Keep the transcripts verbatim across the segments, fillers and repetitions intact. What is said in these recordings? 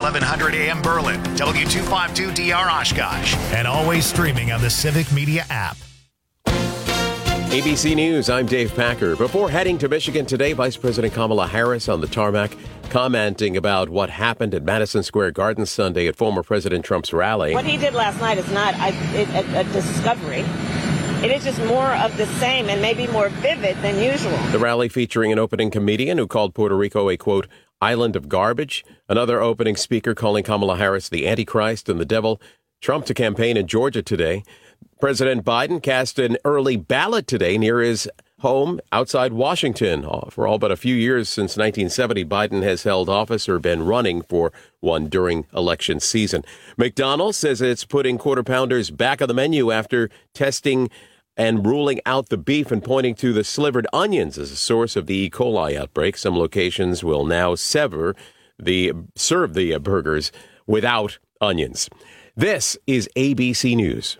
eleven hundred A M Berlin, W two fifty-two D R Oshkosh, and always streaming on the Civic Media app. A B C News, I'm Dave Packer. Before heading to Michigan today, Vice President Kamala Harris on the tarmac commenting about what happened at Madison Square Garden Sunday at former President Trump's rally. What he did last night is not a, a, a discovery. It is just more of the same and maybe more vivid than usual. The rally featuring an opening comedian who called Puerto Rico a, quote, island of garbage. Another opening speaker calling Kamala Harris the Antichrist and the devil. Trump to campaign in Georgia today. President Biden cast an early ballot today near his home outside Washington. For all but a few years since nineteen seventy, Biden has held office or been running for one during election season. McDonald's says it's putting Quarter Pounders back on the menu after testing and ruling out the beef and pointing to the slivered onions as a source of the E. coli outbreak. Some locations will now sever the serve the burgers without onions. This is A B C News.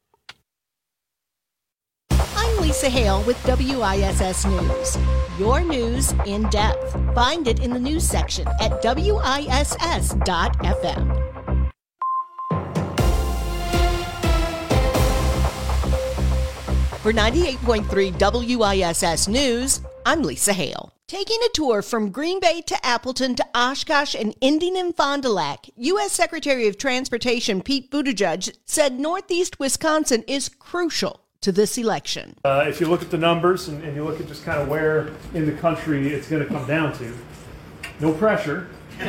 I'm Lisa Hale with W I S S News. Your news in depth. Find it in the news section at W I S S dot F M. For ninety-eight point three W I S S News, I'm Lisa Hale. Taking a tour from Green Bay to Appleton to Oshkosh and ending in Fond du Lac, U S Secretary of Transportation Pete Buttigieg said Northeast Wisconsin is crucial to this election. Uh, if you look at the numbers and, and you look at just kind of where in the country it's going to come down to, no pressure,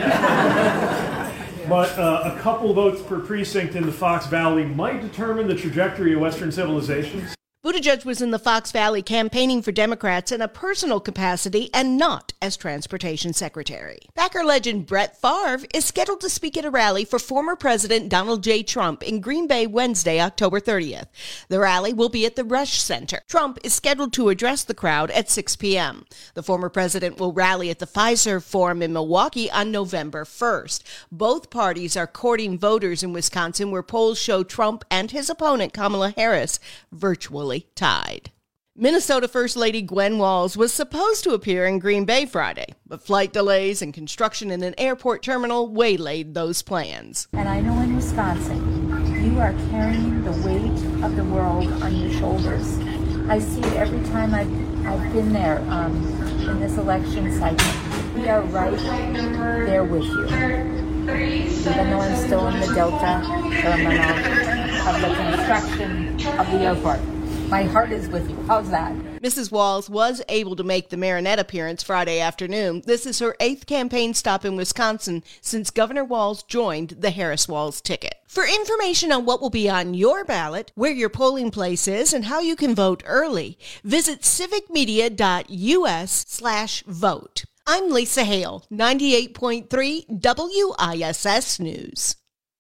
but uh, a couple votes per precinct in the Fox Valley might determine the trajectory of Western civilization. Buttigieg was in the Fox Valley campaigning for Democrats in a personal capacity and not as transportation secretary. Packer legend Brett Favre is scheduled to speak at a rally for former President Donald J. Trump in Green Bay Wednesday, October thirtieth. The rally will be at the Rush Center. Trump is scheduled to address the crowd at six p.m. The former president will rally at the Pfizer Forum in Milwaukee on November first. Both parties are courting voters in Wisconsin, where polls show Trump and his opponent Kamala Harris virtually tied. Minnesota First Lady Gwen Walz was supposed to appear in Green Bay Friday, but flight delays and construction in an airport terminal waylaid those plans. And I know in Wisconsin, you are carrying the weight of the world on your shoulders. I see it every time I've, I've been there um, in this election cycle. We are right there with you. Even though I'm still in the Delta terminal of the construction of the airport. My heart is with you. How's that? Missus Walz was able to make the Marinette appearance Friday afternoon. This is her eighth campaign stop in Wisconsin since Governor Walz joined the Harris-Walz ticket. For information on what will be on your ballot, where your polling place is, and how you can vote early, visit civicmedia dot U S slash vote. I'm Lisa Hale, ninety-eight point three W I S S News.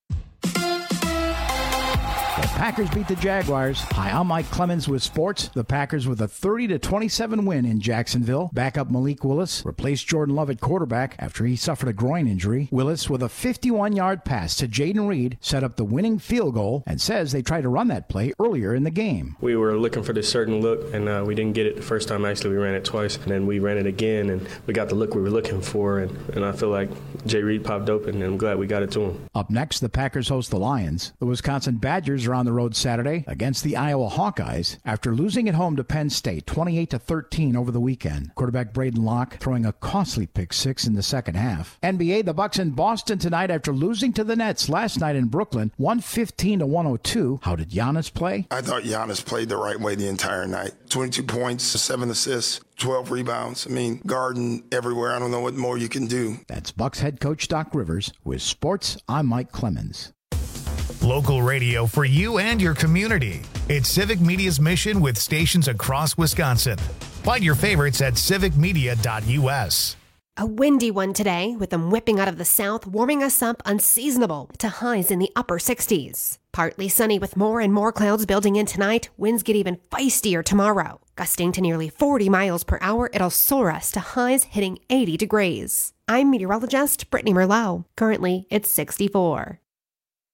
The Packers beat the Jaguars. Hi, I'm Mike Clemens with sports. The Packers with a thirty to twenty-seven win in Jacksonville. Backup Malik Willis replaced Jordan Love at quarterback after he suffered a groin injury. Willis, with a fifty-one-yard pass to Jaden Reed, set up the winning field goal and says they tried to run that play earlier in the game. We were looking for this certain look, and uh, we didn't get it the first time. Actually, we ran it twice, and then we ran it again, and we got the look we were looking for, and, and I feel like Jay Reed popped open, and I'm glad we got it to him. Up next, the Packers host the Lions. The Wisconsin Badgers are on the road Saturday against the Iowa Hawkeyes after losing at home to Penn State twenty-eight to thirteen over the weekend. Quarterback Braden Locke throwing a costly pick six in the second half. N B A, the Bucks in Boston tonight after losing to the Nets last night in Brooklyn, one fifteen to one oh two. How did Giannis play? I thought Giannis played the right way the entire night. twenty-two points, seven assists, twelve rebounds. I mean, guarding everywhere. I don't know what more you can do. That's Bucks head coach Doc Rivers. With sports, I'm Mike Clemens. Local radio for you and your community. It's Civic Media's mission with stations across Wisconsin. Find your favorites at civic media dot U S. A windy one today, with them whipping out of the south, warming us up unseasonable to highs in the upper sixties. Partly sunny with more and more clouds building in tonight. Winds get even feistier tomorrow. Gusting to nearly forty miles per hour, it'll soar us to highs hitting eighty degrees. I'm meteorologist Brittany Merlot. Currently, it's sixty-four.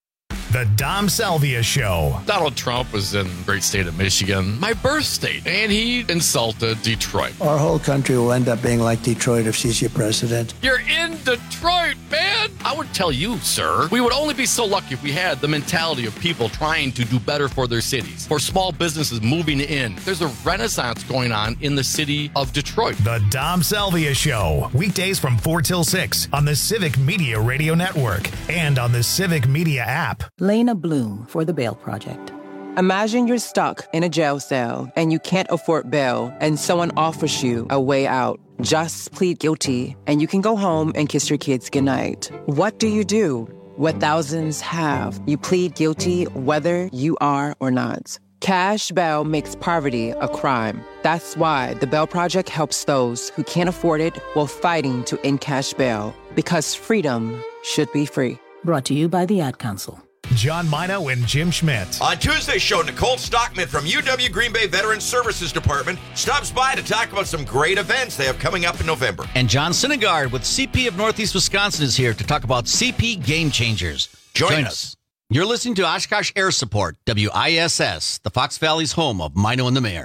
The Dom Salvia Show. Donald Trump was in the great state of Michigan, my birth state, and he insulted Detroit. Our whole country will end up being like Detroit if she's your president. You're in Detroit, man! I would tell you, sir, we would only be so lucky if we had the mentality of people trying to do better for their cities, for small businesses moving in. There's a renaissance going on in the city of Detroit. The Dom Salvia Show. Weekdays from four till six on the Civic Media Radio Network and on the Civic Media app. Lena Bloom for the Bail Project. Imagine you're stuck in a jail cell and you can't afford bail and someone offers you a way out. Just plead guilty and you can go home and kiss your kids goodnight. What do you do? What thousands have. You plead guilty whether you are or not. Cash bail makes poverty a crime. That's why the Bail Project helps those who can't afford it while fighting to end cash bail. Because freedom should be free. Brought to you by the Ad Council. John Mino and Jim Schmidt. On Tuesday's show, Nicole Stockman from U W Green Bay Veteran Services Department stops by to talk about some great events they have coming up in November. And John Syndergaard with C P of Northeast Wisconsin is here to talk about C P Game Changers. Join, Join us. us. You're listening to Oshkosh Air Support, W I S S, the Fox Valley's home of Mino and the Mayor.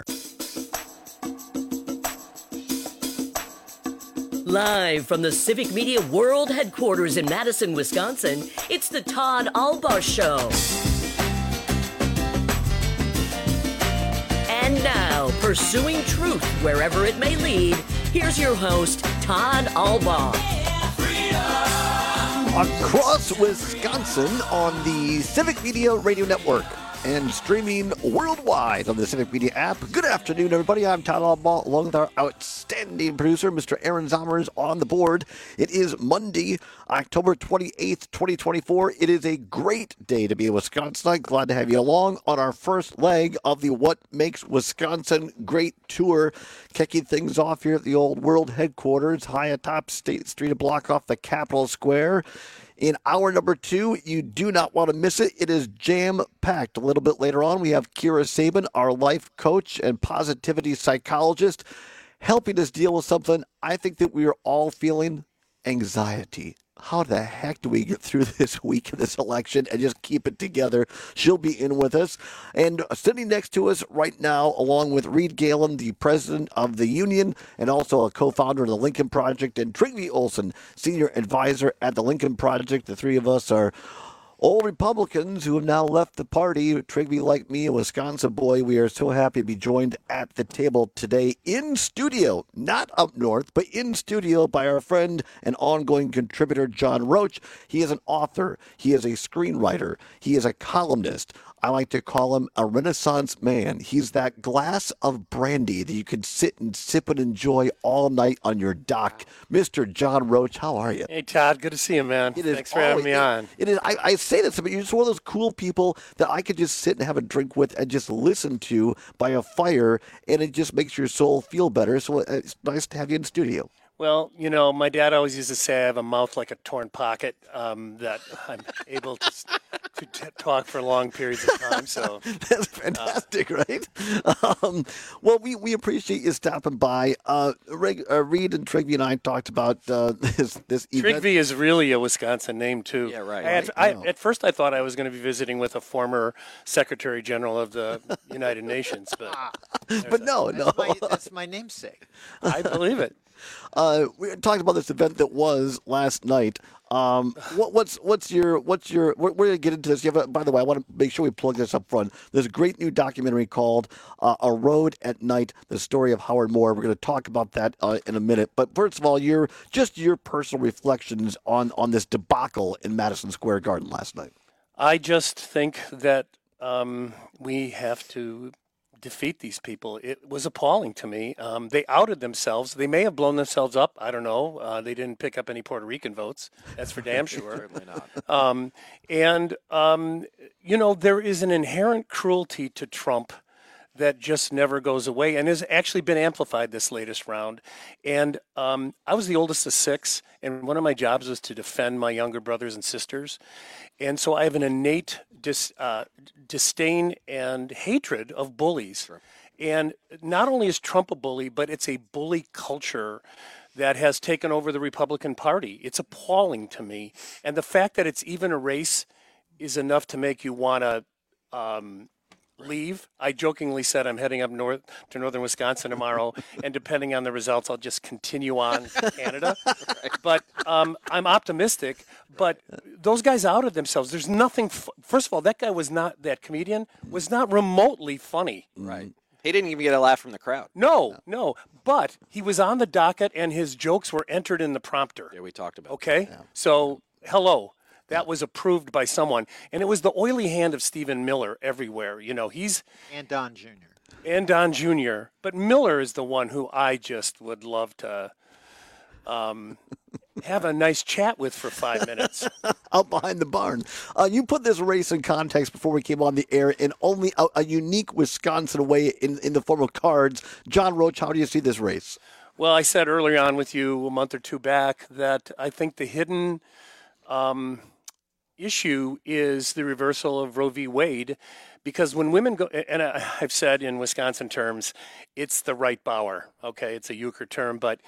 Live from the Civic Media World Headquarters in Madison, Wisconsin, it's the Todd Albaugh Show. And now, pursuing truth wherever it may lead, here's your host, Todd Albaugh. Across Wisconsin on the Civic Media Radio Network and streaming worldwide on the Civic Media app. Good afternoon, everybody. I'm Todd Albaugh, along with our outstanding producer, Mister Aaron Zommers, on the board. It is Monday, October twenty-eighth, twenty twenty-four. It is a great day to be in Wisconsin. Glad to have you along on our first leg of the What Makes Wisconsin Great tour, kicking things off here at the old world headquarters, high atop State Street, a block off the Capitol Square. In hour number two, you do not want to miss it. It is jam-packed. A little bit later on, we have Kira Sabin, our life coach and positivity psychologist, helping us deal with something I think that we are all feeling, anxiety. How the heck do we get through this week of this election and just keep it together? She'll be in with us. And sitting next to us right now, along with Reed Galen, the president of the union and also a co-founder of the Lincoln Project, and Trygve Olsen, senior advisor at the Lincoln Project. The three of us are old Republicans who have now left the party. Trygve, like me, a Wisconsin boy, we are so happy to be joined at the table today in studio, not up north, but in studio by our friend and ongoing contributor, John Roach. He is an author. He is a screenwriter. He is a columnist. I like to call him a Renaissance man. He's that glass of brandy that you can sit and sip and enjoy all night on your dock. Mister John Roach, how are you? Hey, Todd. Good to see you, man. It is, Thanks for having oh, me it, on. It is. I, I say this, but you're just one of those cool people that I could just sit and have a drink with and just listen to by a fire, and it just makes your soul feel better. So it's nice to have you in the studio. Well, you know, my dad always used to say I have a mouth like a torn pocket, um, that I'm able to, to t- talk for long periods of time. So that's fantastic, uh, right? Um, well, we, we appreciate you stopping by. Uh, Reg, uh, Reed and Trygve and I talked about uh, this this event. Trygve is really a Wisconsin name too. Yeah, right. I had, right. I, at first, I thought I was going to be visiting with a former Secretary General of the United Nations, but but no, no, that's my, that's my namesake. I believe it. Uh, we talked about this event that was last night. Um, what, what's what's your what's your we're, we're gonna get into this. You have a, by the way, I want to make sure we plug this up front. There's a great new documentary called uh, "A Road at Night: The Story of Howard Moore." We're going to talk about that uh, in a minute. But first of all, your just your personal reflections on on this debacle in Madison Square Garden last night. I just think that um, we have to defeat these people. It was appalling to me. Um, they outed themselves. They may have blown themselves up. I don't know. Uh, they didn't pick up any Puerto Rican votes. That's for damn sure. Certainly not. Um, and, um, you know, there is an inherent cruelty to Trump that just never goes away and has actually been amplified this latest round. And um, I was the oldest of six, and one of my jobs was to defend my younger brothers and sisters. And so I have an innate dis, uh, disdain and hatred of bullies. Sure. And not only is Trump a bully, but it's a bully culture that has taken over the Republican Party. It's appalling to me. And the fact that it's even a race is enough to make you want to um, leave. I jokingly said I'm heading up north to northern Wisconsin tomorrow, and depending on the results, I'll just continue on to Canada. Right. But um, I'm optimistic. But those guys outed themselves. There's nothing. F- First of all, that guy was not that comedian was not remotely funny. Right. He didn't even get a laugh from the crowd. No, no, no. But he was on the docket, and his jokes were entered in the prompter. Yeah, we talked about. Okay, yeah. So hello. That was approved by someone. And it was the oily hand of Stephen Miller everywhere. You know, he's... And Don Junior And Don Junior But Miller is the one who I just would love to um, have a nice chat with for five minutes. Out behind the barn. Uh, you put this race in context before we came on the air in only a, a unique Wisconsin way in, in the form of cards. John Roach, how do you see this race? Well, I said early on with you a month or two back that I think the hidden... Um, issue is the reversal of Roe v. Wade, because when women go, and I've said in Wisconsin terms, it's the right Bauer, okay, it's a euchre term, but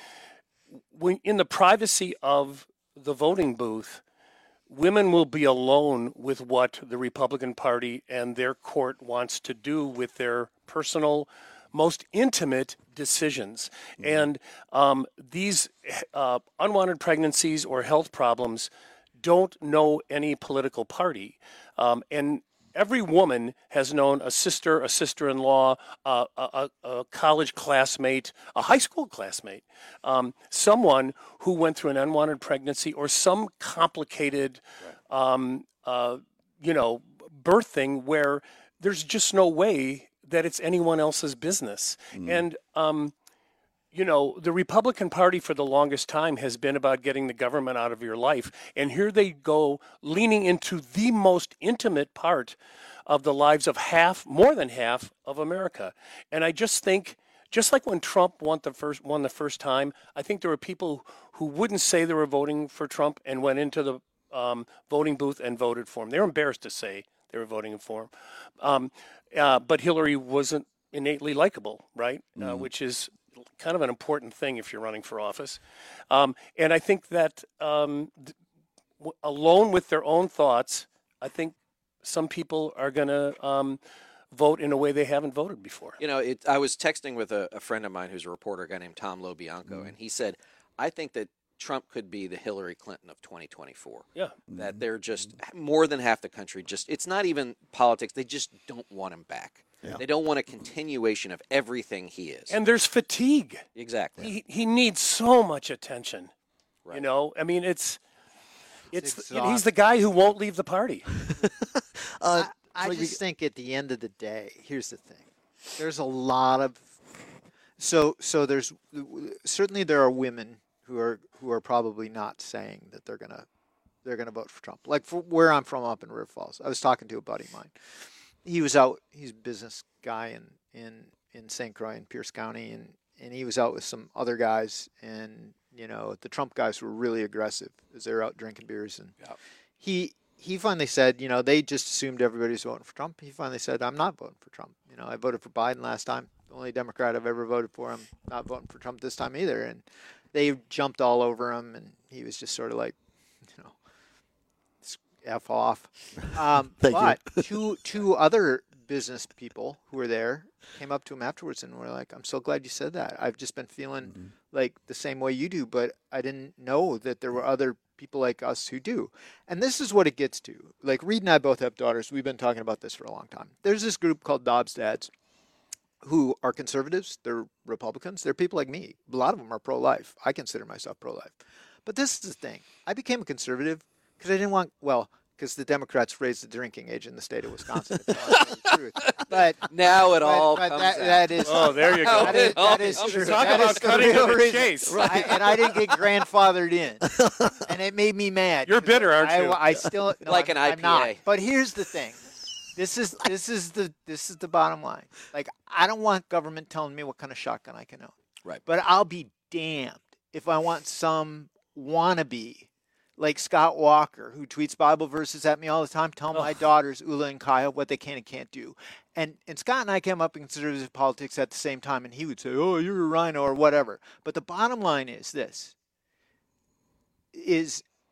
when in the privacy of the voting booth, women will be alone with what the Republican Party and their court wants to do with their personal, most intimate decisions. Mm-hmm. And um, these uh, unwanted pregnancies or health problems don't know any political party. Um, and every woman has known a sister, a sister-in-law, uh, a, a college classmate, a high school classmate, um, someone who went through an unwanted pregnancy or some complicated, um, uh, you know, birth thing where there's just no way that it's anyone else's business. Mm. And, um, you know, the Republican Party for the longest time has been about getting the government out of your life. And here they go leaning into the most intimate part of the lives of half, more than half of America. And I just think, just like when Trump won the first, won the first time, I think there were people who wouldn't say they were voting for Trump and went into the um, voting booth and voted for him. They were embarrassed to say they were voting for him. Um, uh, but Hillary wasn't innately likable, right? Mm. Uh, which is kind of an important thing if you're running for office. Um, and I think that um, th- w- alone with their own thoughts, I think some people are going to um, vote in a way they haven't voted before. You know, it, I was texting with a, a friend of mine who's a reporter, a guy named Tom LoBianco, mm-hmm. and he said, I think that Trump could be the Hillary Clinton of twenty twenty-four. Yeah. That they're just, more than half the country, just it's not even politics, they just don't want him back. Yeah. They don't want a continuation of everything he is. And there's fatigue. Exactly. He he needs so much attention. Right. You know, I mean, it's it's, it's the, he's the guy who won't leave the party. uh, I, I just think at the end of the day, here's the thing: there's a lot of so so there's certainly there are women who are who are probably not saying that they're gonna they're gonna vote for Trump. Like for where I'm from, up in River Falls, I was talking to a buddy of mine. He was out. He's a business guy in, in, in Saint Croix in Pierce County, and, and he was out with some other guys. And you know, the Trump guys were really aggressive as they were out drinking beers. And yep. he he finally said, you know, they just assumed everybody was voting for Trump. He finally said, I'm not voting for Trump. You know, I voted for Biden last time. The only Democrat I've ever voted for. I'm not voting for Trump this time either. And they jumped all over him, and he was just sort of like, you know, F off. Um, but two two other business people who were there came up to him afterwards and were like, I'm so glad you said that. I've just been feeling mm-hmm. like the same way you do, but I didn't know that there were other people like us who do. And this is what it gets to. Like, Reed and I both have daughters. We've been talking about this for a long time. There's this group called Dobbs Dads who are conservatives. They're Republicans. They're people like me. A lot of them are pro-life. I consider myself pro-life. But this is the thing. I became a conservative because I didn't want, well, because the Democrats raised the drinking age in the state of Wisconsin. If you want to know the truth. But now it but, all but comes that, out. that is. Oh, there you go. That is, that is true. Talk that about is cutting the to the reason. chase. Right. And I didn't get grandfathered in, and it made me mad. You're bitter, aren't I, you? I still no, like I'm, an I P A. I'm not. But here's the thing. This is this is the this is the bottom line. Like, I don't want government telling me what kind of shotgun I can own. Right. But I'll be damned if I want some wannabe like Scott Walker, who tweets Bible verses at me all the time, tell my daughters, Ula and Kaya, what they can and can't do. And and Scott and I came up in conservative politics at the same time, and he would say, oh, you're a rhino or whatever. But the bottom line is this, is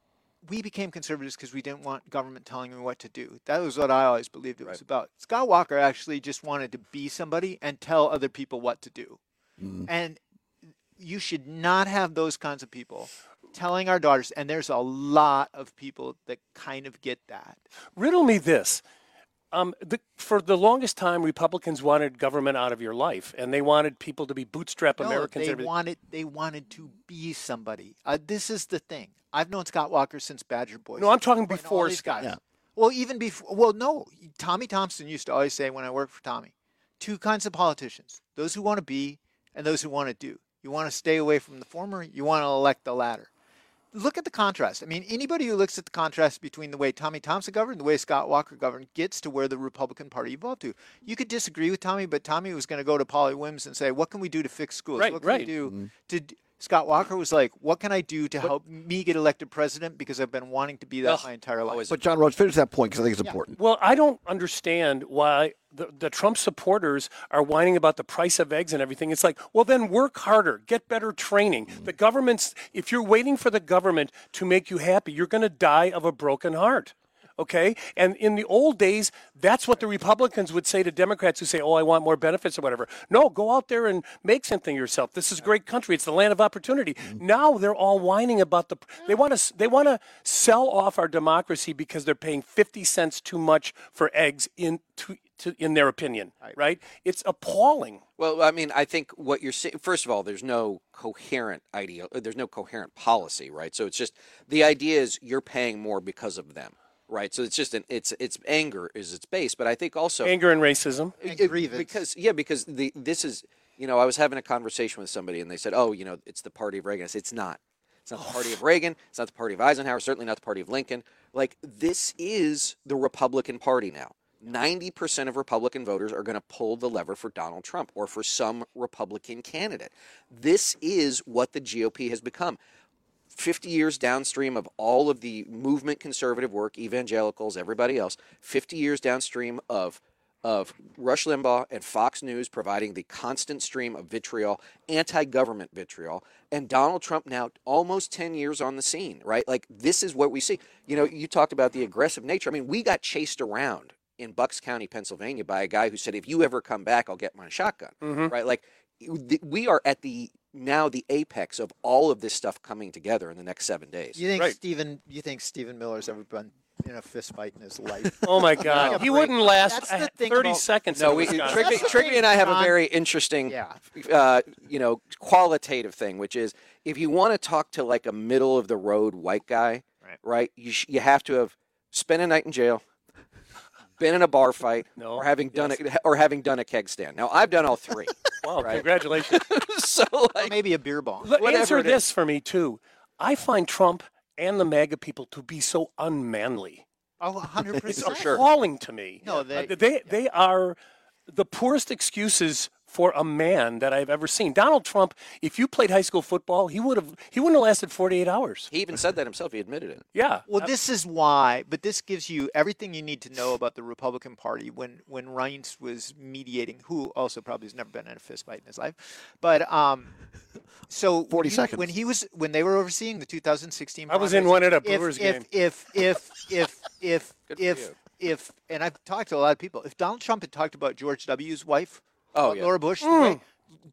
we became conservatives because we didn't want government telling me what to do. That was what I always believed it was about. Scott Walker actually just wanted to be somebody and tell other people what to do. Mm. And you should not have those kinds of people telling our daughters, and there's a lot of people that kind of get that. Riddle me this. Um, the, for the longest time, Republicans wanted government out of your life, and they wanted people to be bootstrap no, Americans. They wanted, they wanted to be somebody. Uh, this is the thing. I've known Scott Walker since Badger Boys. No, I'm talking before Scott. Yeah. Well, even before. Well, no. Tommy Thompson used to always say when I worked for Tommy, two kinds of politicians: those who want to be and those who want to do. You want to stay away from the former. You want to elect the latter. Look at the contrast. I mean, anybody who looks at the contrast between the way Tommy Thompson governed and the way Scott Walker governed gets to where the Republican Party evolved to. You could disagree with Tommy, but Tommy was going to go to Polly Wims and say, what can we do to fix schools? Right, what can right. we do Mm-hmm. to – Scott Walker was like, what can I do to help me get elected president because I've been wanting to be that Well, my entire life. But John Roach, finish that point because I think it's Yeah. important. Well, I don't understand why the, the Trump supporters are whining about the price of eggs and everything. It's like, well, then work harder, get better training. The government's, if you're waiting for the government to make you happy, you're going to die of a broken heart. Okay? And in the old days, that's what the Republicans would say to Democrats who say, oh, I want more benefits or whatever. No, go out there and make something yourself. This is a great country. It's the land of opportunity. Mm-hmm. Now they're all whining about the they want to they want to sell off our democracy because they're paying fifty cents too much for eggs in to, to in their opinion, right. right? It's appalling. Well, I mean, I think what you're saying, first of all, there's no coherent idea, there's no coherent policy, right? So it's just the idea is you're paying more because of them. Right, so it's just an it's it's anger is its base, but I think also anger and racism, and grievance. Because yeah, because the this is you know I was having a conversation with somebody and they said, oh, you know, it's the party of Reagan. I said, it's not. It's not the party of Reagan. It's not the party of Eisenhower. Certainly not the party of Lincoln. Like this is the Republican Party now. ninety percent of Republican voters are going to pull the lever for Donald Trump or for some Republican candidate. This is what the G O P has become. fifty years downstream of all of the movement conservative work, evangelicals, everybody else, fifty years downstream of of Rush Limbaugh and Fox News providing the constant stream of vitriol, anti-government vitriol, and Donald Trump now almost ten years on the scene, right? Like this is what we see. You know, you talked about the aggressive nature. I mean, we got chased around in Bucks County, Pennsylvania by a guy who said, if you ever come back, I'll get my shotgun, mm-hmm. right? Like we are at the now the apex of all of this stuff coming together in the next seven days. You think right. Stephen? You think Stephen Miller's ever been in a fist fight in his life? Oh my God, he wouldn't last thirty about, seconds. No, we, Trigby, Trigby and I have a very interesting, yeah. uh, you know, qualitative thing, which is if you want to talk to like a middle of the road white guy, right? right you sh- you have to have spent a night in jail, been in a bar fight, no, or having done yes. a, or having done a keg stand. Now I've done all three. Wow, right? Congratulations. So like, or maybe a beer bong. L- answer this for me too. I find Trump and the MAGA people to be so unmanly. Oh, one hundred percent. It's appalling to me. No, they uh, they, they are the poorest excuses for a man that I've ever seen. Donald Trump, if you played high school football, he would have he wouldn't have lasted forty-eight hours. He even said that himself. He admitted it. Yeah. Well, this is why, but this gives you everything you need to know about the Republican Party when, when Reince was mediating, who also probably has never been in a fist fight in his life. But um, so forty he, seconds. when he was when they were overseeing the two thousand sixteen I was in one at a if, Brewers if, game. If if if if Good if for if, you. if and I've talked to a lot of people, if Donald Trump had talked about George W.'s wife, Oh, uh, yeah. Laura Bush, Mm. right?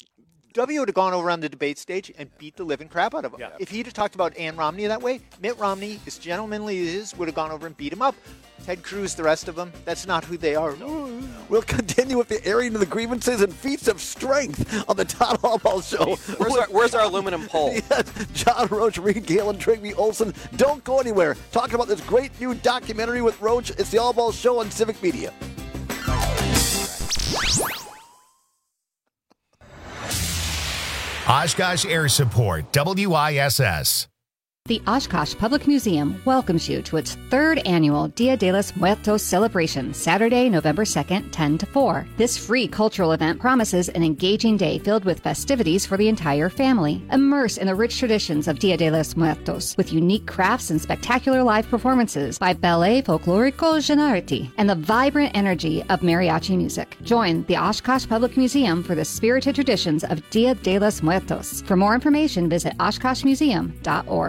W would have gone over on the debate stage and beat the living crap out of him. Yeah. If he'd have talked about Ann Romney that way, Mitt Romney, as gentlemanly as he is, would have gone over and beat him up. Ted Cruz, the rest of them, that's not who they are. We'll continue with the airing of the grievances and feats of strength on the Todd Hallball Show. Where's our, where's our aluminum pole? Yes, John Roach, Reed Galen, Trigby Olson. Don't go anywhere. Talking about this great new documentary with Roach. It's the All Ball Show on Civic Media. Oshkosh Air Support, W I S S. The Oshkosh Public Museum welcomes you to its third annual Dia de los Muertos celebration, Saturday, November second, ten to four. This free cultural event promises an engaging day filled with festivities for the entire family. Immerse in the rich traditions of Dia de los Muertos with unique crafts and spectacular live performances by Ballet Folklorico Gennarity and the vibrant energy of mariachi music. Join the Oshkosh Public Museum for the spirited traditions of Dia de los Muertos. For more information, visit oshkosh museum dot org.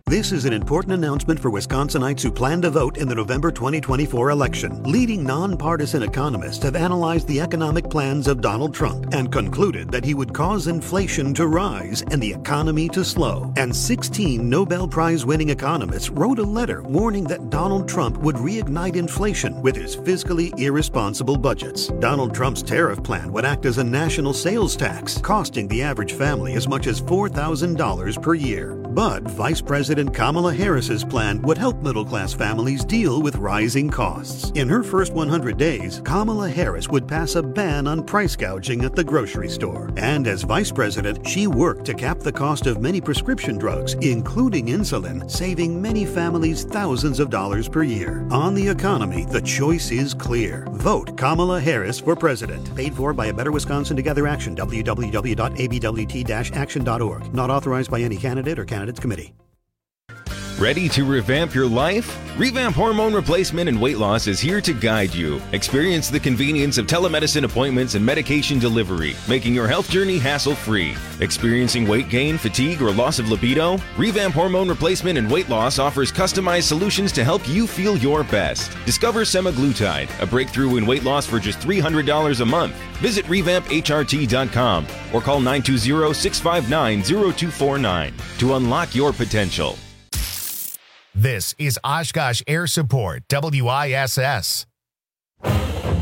This is an important announcement for Wisconsinites who plan to vote in the November twenty twenty-four election. Leading nonpartisan economists have analyzed the economic plans of Donald Trump and concluded that he would cause inflation to rise and the economy to slow. And sixteen Nobel Prize-winning economists wrote a letter warning that Donald Trump would reignite inflation with his fiscally irresponsible budgets. Donald Trump's tariff plan would act as a national sales tax, costing the average family as much as four thousand dollars per year. But Vice President Kamala Harris's plan would help middle-class families deal with rising costs. In her first one hundred days, Kamala Harris would pass a ban on price gouging at the grocery store. And as vice president, she worked to cap the cost of many prescription drugs, including insulin, saving many families thousands of dollars per year. On the economy, the choice is clear. Vote Kamala Harris for president. Paid for by a Better Wisconsin Together Action, w w w dot a b w t dash action dot org. Not authorized by any candidate or candidates committee. Ready to revamp your life? Revamp Hormone Replacement and Weight Loss is here to guide you. Experience the convenience of telemedicine appointments and medication delivery, making your health journey hassle-free. Experiencing weight gain, fatigue, or loss of libido? Revamp Hormone Replacement and Weight Loss offers customized solutions to help you feel your best. Discover semaglutide, a breakthrough in weight loss for just three hundred dollars a month. Visit revamp h r t dot com or call nine two zero, six five nine, zero two four nine to unlock your potential. This is Oshkosh Air Support, W I S S. I'm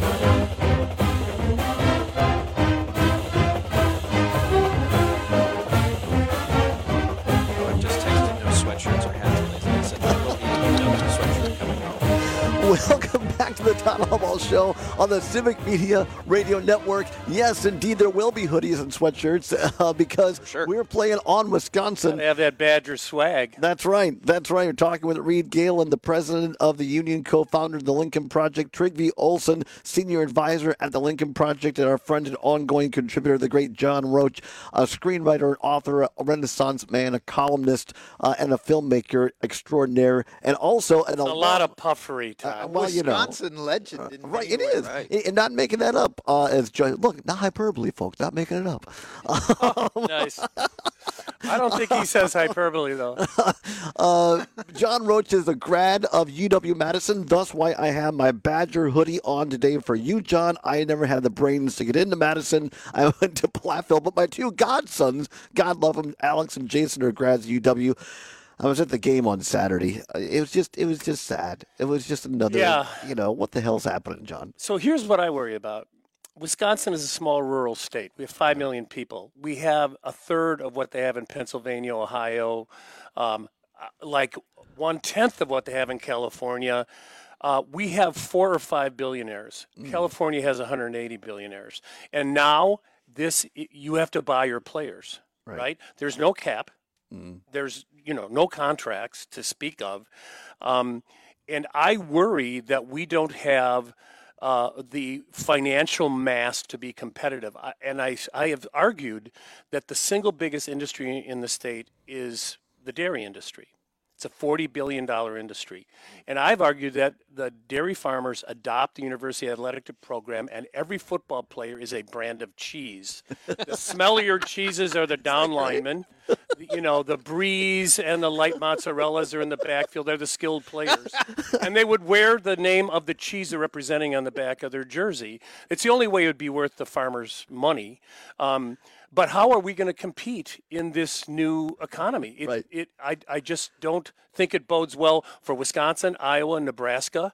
just texted no sweatshirts or hats. I said there will be no sweatshirt coming home. Welcome back to the Todd Harbaugh Show on the Civic Media Radio Network. Yes, indeed, there will be hoodies and sweatshirts uh, because sure. we're playing on Wisconsin. They have that Badger swag. That's right. That's right. You're talking with Reed Galen, the president of the union, co-founder of the Lincoln Project, Trygve Olson, senior advisor at the Lincoln Project, and our friend and ongoing contributor, the great John Roach, a screenwriter, an author, a Renaissance man, a columnist, uh, and a filmmaker extraordinaire, and also an a lot of puffery. Tom. Uh, well, you know, Wisconsin legend. Uh, right, it is. Right. And not making that up. Uh, as Joy, look, not hyperbole, folks. Not making it up. Oh, nice. I don't think he says hyperbole, though. uh, John Roach is a grad of U W-Madison. Thus why I have my Badger hoodie on today for you, John. I never had the brains to get into Madison. I went to Platteville, but my two godsons, God love them, Alex and Jason, are grads at U W. I was at the game on Saturday. It was just, it was just sad. It was just another, yeah. you know, what the hell's happening, John? So here's what I worry about. Wisconsin is a small rural state. We have five million people. We have a third of what they have in Pennsylvania, Ohio, um, like one-tenth of what they have in California. Uh, we have four or five billionaires. Mm. California has one hundred eighty billionaires. And now this, you have to buy your players, right? right? There's no cap. Mm. There's, you know, no contracts to speak of. Um, and I worry that we don't have uh, the financial mass to be competitive. I, and I, I have argued that the single biggest industry in the state is the dairy industry. It's a forty billion dollars industry. And I've argued that the dairy farmers adopt the university athletic program, and every football player is a brand of cheese. The smellier cheeses are the down linemen. You know, the Breeze and the light mozzarellas are in the backfield. They're the skilled players. And they would wear the name of the cheese they're representing on the back of their jersey. It's the only way it would be worth the farmer's money. Um, But how are we going to compete in this new economy? It, right. it, I, I just don't think it bodes well for Wisconsin, Iowa, Nebraska.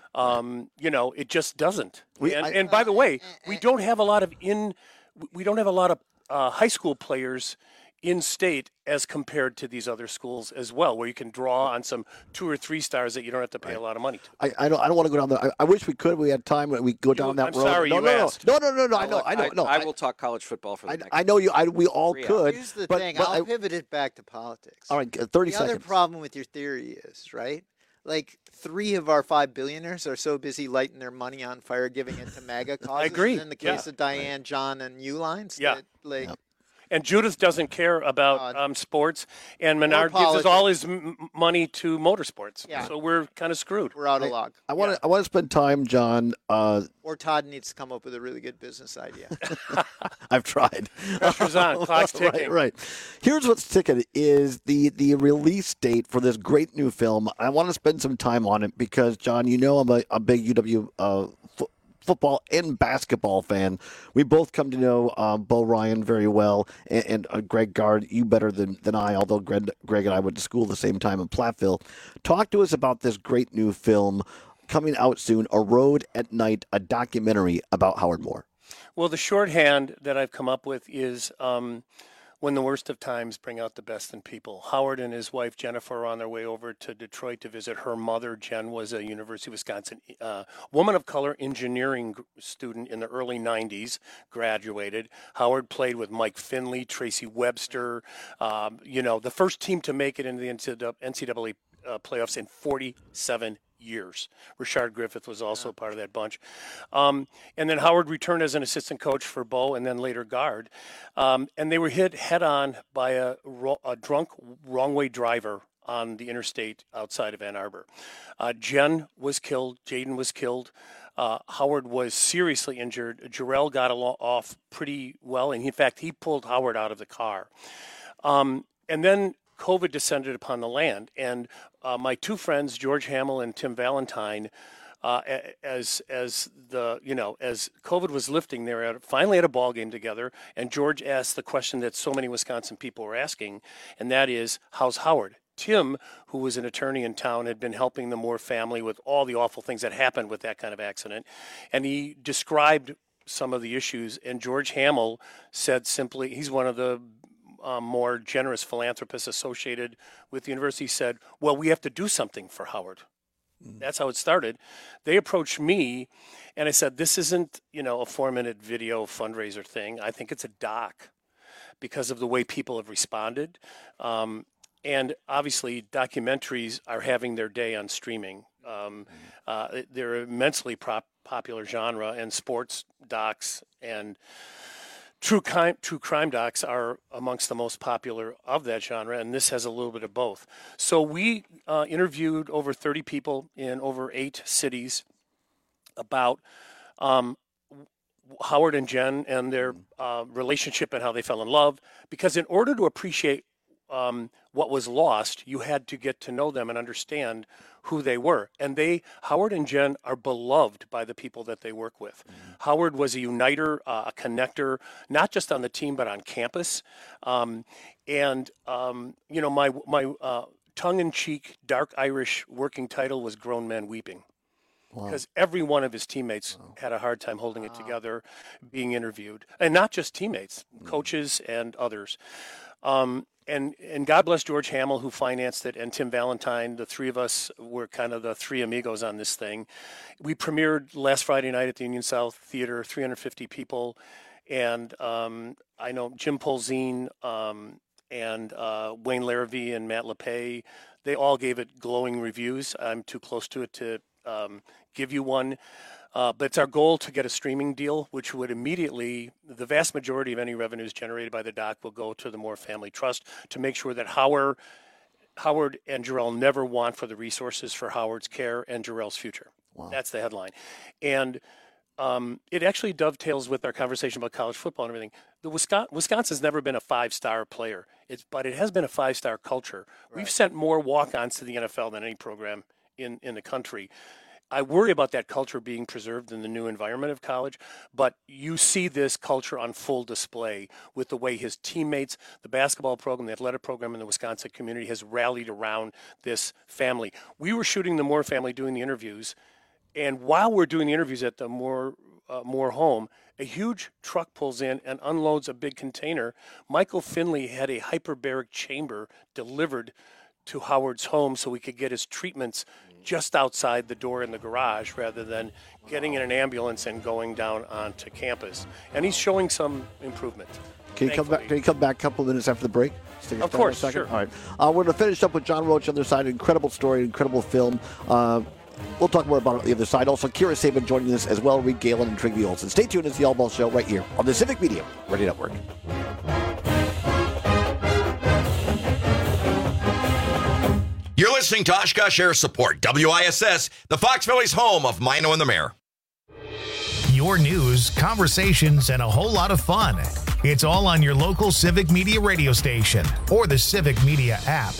Um, you know, it just doesn't. We, and, I, and by the way, we don't have a lot of in, we don't have a lot of uh, high school players in state as compared to these other schools as well, where you can draw on some two or three stars that you don't have to pay right. a lot of money to. I, I don't. I don't want to go down there. I, I wish we could. We had time. We go you, down that I'm road. Sorry, no, you no, asked. no, no, no, no, no. I know. I know. No, I, I will talk college football for the I, next. I know you. I, we all could. Here's the but, thing. But I'll I, pivot it back to politics. All right, thirty the seconds. The other problem with your theory is right. Like three of our five billionaires are so busy lighting their money on fire, giving it to MAGA causes. I agree. In the case yeah. of Diane, right. John, and Uline, yeah. that, like. Yep. And Judith doesn't care about um, sports, and Menard gives us all his m- money to motorsports. Yeah. So we're kind of screwed. We're out of luck. I want to. I want to spend time, John. Uh, or Todd needs to come up with a really good business idea. I've tried. Pressure's on. Clock's ticking. Right, right. Here's what's ticking is the the release date for this great new film. I want to spend some time on it because, John, you know I'm a, a big U W uh, fo- football and basketball fan. We both come to know uh, Bo Ryan very well, and, and uh, Greg Gard, you better than, than I, although Greg, Greg and I went to school at the same time in Platteville. Talk to us about this great new film coming out soon, A Road at Night, a documentary about Howard Moore. Well, the shorthand that I've come up with is um, when the worst of times bring out the best in people. Howard and his wife, Jennifer, are on their way over to Detroit to visit her mother. Jen was a University of Wisconsin uh, woman of color engineering student in the early nineties, graduated. Howard played with Mike Finley, Tracy Webster, um, you know, the first team to make it into the N C double A uh, playoffs in forty-seven years. Rashard Griffith was also part of that bunch. Um, and then Howard returned as an assistant coach for Bo and then later guard. Um, and they were hit head on by a, a drunk wrong-way driver on the interstate outside of Ann Arbor. Uh, Jen was killed. Jaden was killed. Uh, Howard was seriously injured. Jarrell got along, off pretty well. And in fact, he pulled Howard out of the car. Um, and then COVID descended upon the land, and uh, my two friends, George Hamill and Tim Valentine, uh, as as the you know as COVID was lifting, they were at, finally at a ball game together, and George asked the question that so many Wisconsin people were asking, and that is, how's Howard? Tim, who was an attorney in town, had been helping the Moore family with all the awful things that happened with that kind of accident, and he described some of the issues, and George Hamill said simply, he's one of the Um, more generous philanthropist associated with the university, said, well, we have to do something for Howard. Mm. That's how it started. They approached me, and I said, this isn't, you know, a four-minute video fundraiser thing. I think it's a doc because of the way people have responded. Um, and obviously, documentaries are having their day on streaming. Um, uh, they're an immensely prop- popular genre, and sports docs and True crime, true crime docs are amongst the most popular of that genre, and this has a little bit of both. So we uh, interviewed over thirty people in over eight cities about um, Howard and Jen and their uh, relationship and how they fell in love, because in order to appreciate um, what was lost, you had to get to know them and understand who they were. And they, Howard and Jen, are beloved by the people that they work with. Mm-hmm. Howard was a uniter, uh, a connector, not just on the team, but on campus. Um, and, um, you know, my, my uh, tongue-in-cheek, dark Irish working title was Grown Men Weeping. Wow. Because every one of his teammates wow. had a hard time holding wow. it together, being interviewed. And not just teammates, mm-hmm. coaches and others. Um, And and God bless George Hamill, who financed it, and Tim Valentine. The three of us were kind of the three amigos on this thing. We premiered last Friday night at the Union South Theater, three hundred fifty people. And um, I know Jim Polzine um, and uh, Wayne Larrabee and Matt LePay, they all gave it glowing reviews. I'm too close to it to um, give you one. Uh, but it's our goal to get a streaming deal, which would immediately, the vast majority of any revenues generated by the doc will go to the Moore Family Trust to make sure that Howard, Howard and Jarrell never want for the resources for Howard's care and Jarrell's future. Wow. That's the headline. And um, it actually dovetails with our conversation about college football and everything. The Wisconsin, Wisconsin's never been a five-star player, it's, but it has been a five-star culture. Right. We've sent more walk-ons to the N F L than any program in, in the country. I worry about that culture being preserved in the new environment of college, but you see this culture on full display with the way his teammates, the basketball program, the athletic program in the Wisconsin community has rallied around this family. We were shooting the Moore family doing the interviews, and while we're doing the interviews at the Moore, uh, Moore home, a huge truck pulls in and unloads a big container. Michael Finley had a hyperbaric chamber delivered to Howard's home so we could get his treatments just outside the door in the garage rather than getting in an ambulance and going down onto campus. And he's showing some improvement. Can you come back? Can you come back a couple minutes after the break? Of course, sure. All right. Uh, we're going to finish up with John Roach on the other side. Incredible story, incredible film. Uh, we'll talk more about it on the other side. Also, Kira Saban joining us as well, Reed Galen and Trigby Olsen. Stay tuned. It's the All Ball Show right here on the Civic Media Radio Network. listening to Oshkosh Air Support, W I S S, the Fox Valley's home of Mino and the Mayor. Your news, conversations, and a whole lot of fun. It's all on your local Civic Media radio station or the Civic Media app.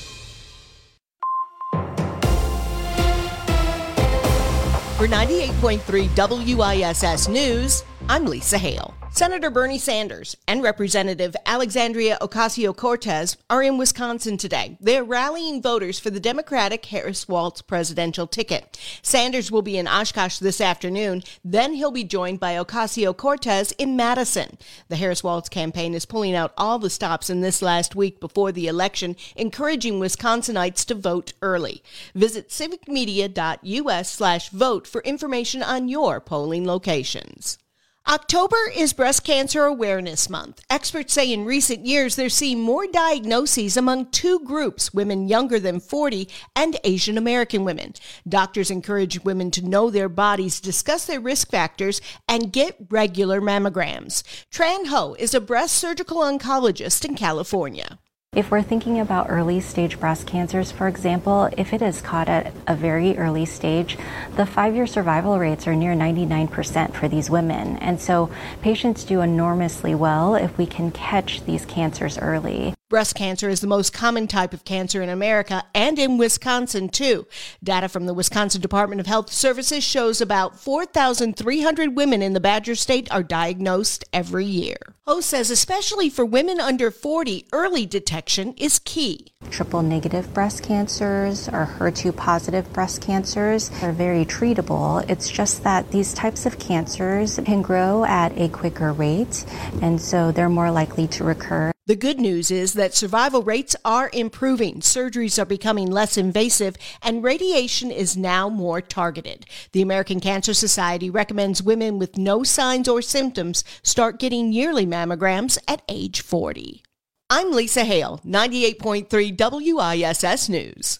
For ninety-eight point three W I S S News, I'm Lisa Hale. Senator Bernie Sanders and Representative Alexandria Ocasio-Cortez are in Wisconsin today. They're rallying voters for the Democratic Harris-Walz presidential ticket. Sanders will be in Oshkosh this afternoon. Then he'll be joined by Ocasio-Cortez in Madison. The Harris-Walz campaign is pulling out all the stops in this last week before the election, encouraging Wisconsinites to vote early. Visit civicmedia.us slash vote for information on your polling locations. October is Breast Cancer Awareness Month. Experts say in recent years they're seeing more diagnoses among two groups, women younger than forty and Asian American women. Doctors encourage women to know their bodies, discuss their risk factors, and get regular mammograms. Tran Ho is a breast surgical oncologist in California. If we're thinking about early stage breast cancers, for example, if it is caught at a very early stage, the five-year survival rates are near ninety-nine percent for these women. And so patients do enormously well if we can catch these cancers early. Breast cancer is the most common type of cancer in America and in Wisconsin, too. Data from the Wisconsin Department of Health Services shows about four thousand three hundred women in the Badger State are diagnosed every year. Ho says especially for women under forty, early detection is key. Triple negative breast cancers or H E R two positive breast cancers are very treatable. It's just that these types of cancers can grow at a quicker rate, and so they're more likely to recur. The good news is that survival rates are improving, surgeries are becoming less invasive, and radiation is now more targeted. The American Cancer Society recommends women with no signs or symptoms start getting yearly mammograms at age forty. I'm Lisa Hale, ninety-eight point three W I S S News.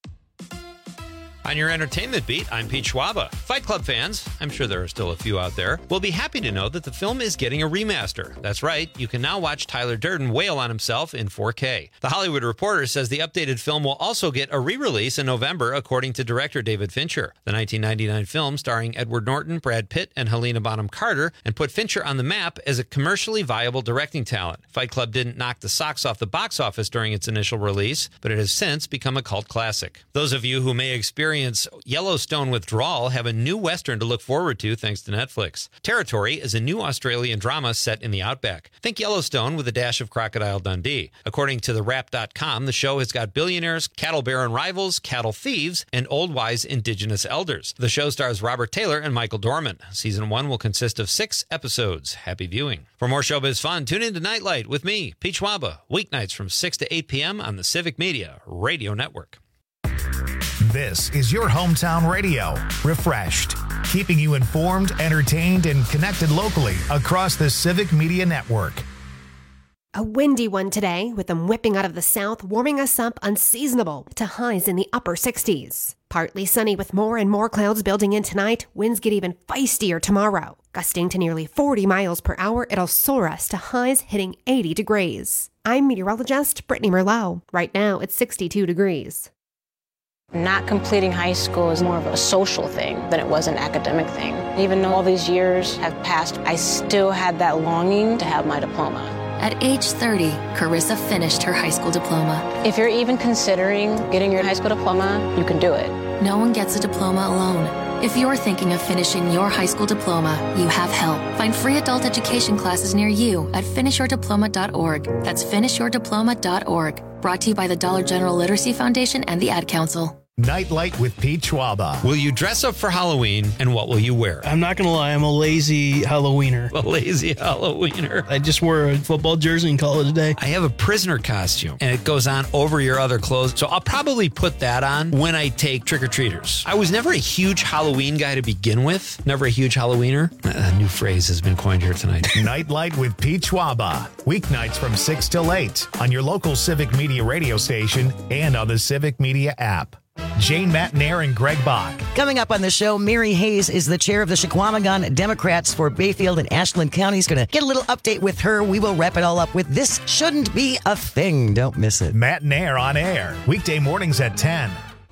On your entertainment beat, I'm Pete Schwaba. Fight Club fans, I'm sure there are still a few out there, will be happy to know that the film is getting a remaster. That's right, you can now watch Tyler Durden wail on himself in four K. The Hollywood Reporter says the updated film will also get a re-release in November, according to director David Fincher. The nineteen ninety-nine film, starring Edward Norton, Brad Pitt, and Helena Bonham Carter, and put Fincher on the map as a commercially viable directing talent. Fight Club didn't knock the socks off the box office during its initial release, but it has since become a cult classic. Those of you who may experience Yellowstone withdrawal have a new Western to look forward to thanks to Netflix. Territory is a new Australian drama set in the outback. Think Yellowstone with a dash of Crocodile Dundee. According to the wrap dot com, the show has got billionaires, cattle baron rivals, cattle thieves, and old wise indigenous elders. The show stars Robert Taylor and Michael Dorman. Season one will consist of six episodes. Happy viewing. For more showbiz fun, tune in to Nightlight with me, Pete Schwaba, weeknights from six to eight p.m. on the Civic Media Radio Network. This is your hometown radio, refreshed, keeping you informed, entertained, and connected locally across the Civic Media Network. A windy one today, with them whipping out of the south, warming us up unseasonable to highs in the upper sixties. Partly sunny with more and more clouds building in tonight. Winds get even feistier tomorrow. Gusting to nearly forty miles per hour, it'll soar us to highs hitting eighty degrees. I'm meteorologist Brittany Merlot. Right now, it's sixty-two degrees. Not completing high school is more of a social thing than it was an academic thing. Even though all these years have passed, I still had that longing to have my diploma. At age thirty, Carissa finished her high school diploma. If you're even considering getting your high school diploma, you can do it. No one gets a diploma alone. If you're thinking of finishing your high school diploma, you have help. Find free adult education classes near you at finish your diploma dot org. That's finish your diploma dot org. Brought to you by the Dollar General Literacy Foundation and the Ad Council. Nightlight with Pete Schwaba. Will you dress up for Halloween, and what will you wear? I'm not going to lie, I'm a lazy Halloweener. A lazy Halloweener. I just wore a football jersey in college day. I have a prisoner costume, and it goes on over your other clothes, so I'll probably put that on when I take trick-or-treaters. I was never a huge Halloween guy to begin with. Never a huge Halloweener. A new phrase has been coined here tonight. Nightlight with Pete Schwaba. Weeknights from six till eight on your local Civic Media radio station and on the Civic Media app. Jane Matnair and Greg Bach. Coming up on the show, Mary Hayes is the chair of the Chequamegon Democrats for Bayfield and Ashland counties. Going to get a little update with her. We will wrap it all up with This Shouldn't Be a Thing. Don't miss it. Matnair on air, weekday mornings at ten.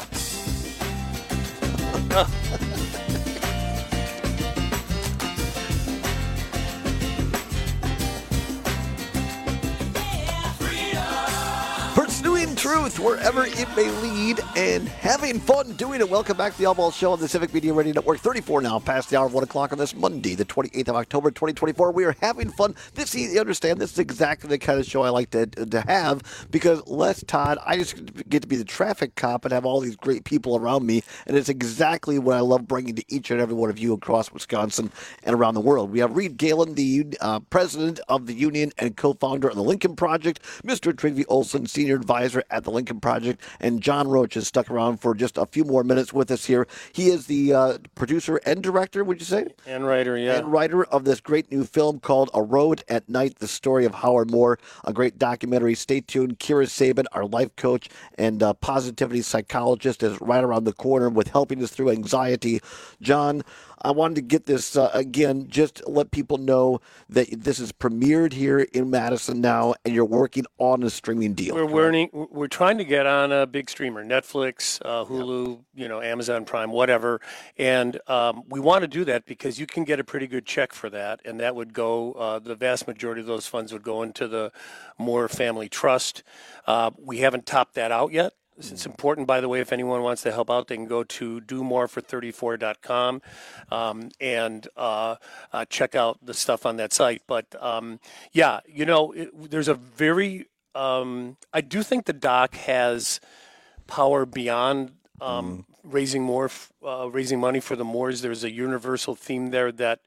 Pursuing truth wherever it may lead and having fun doing it. Welcome back to the All Ball Show on the Civic Media Radio Network. thirty-four now, past the hour of one o'clock on this Monday, the twenty-eighth of October, twenty twenty-four. We are having fun. This, you understand, this is exactly the kind of show I like to, to have because, Les Todd, I just get to be the traffic cop and have all these great people around me, and it's exactly what I love bringing to each and every one of you across Wisconsin and around the world. We have Reed Galen, the uh, president of the union and co-founder of the Lincoln Project, Mister Trygve Olson, senior advisor at the Lincoln Project, and John Roach has stuck around for just a few more minutes with us here. He is the uh, producer and director, would you say? And writer, yeah. And writer of this great new film called A Road at Night, the story of Howard Moore, a great documentary. Stay tuned. Kira Sabin, our life coach and uh, positivity psychologist, is right around the corner with helping us through anxiety. John, I wanted to get this, uh, again, just let people know that this is premiered here in Madison now, and you're working on a streaming deal. We're learning, we're trying to get on a big streamer, Netflix, uh, Hulu, you know, Amazon Prime, whatever. And um, we want to do that because you can get a pretty good check for that, and that would go, uh, the vast majority of those funds would go into the Moore Family Trust. Uh, we haven't topped that out yet. It's important, by the way, if anyone wants to help out, they can go to do more for thirty-four dot com um, and uh, uh, check out the stuff on that site. But, um, yeah, you know, it, there's a very um, – I do think the doc has power beyond um, mm. raising more, uh, raising money for the Moores. There's a universal theme there that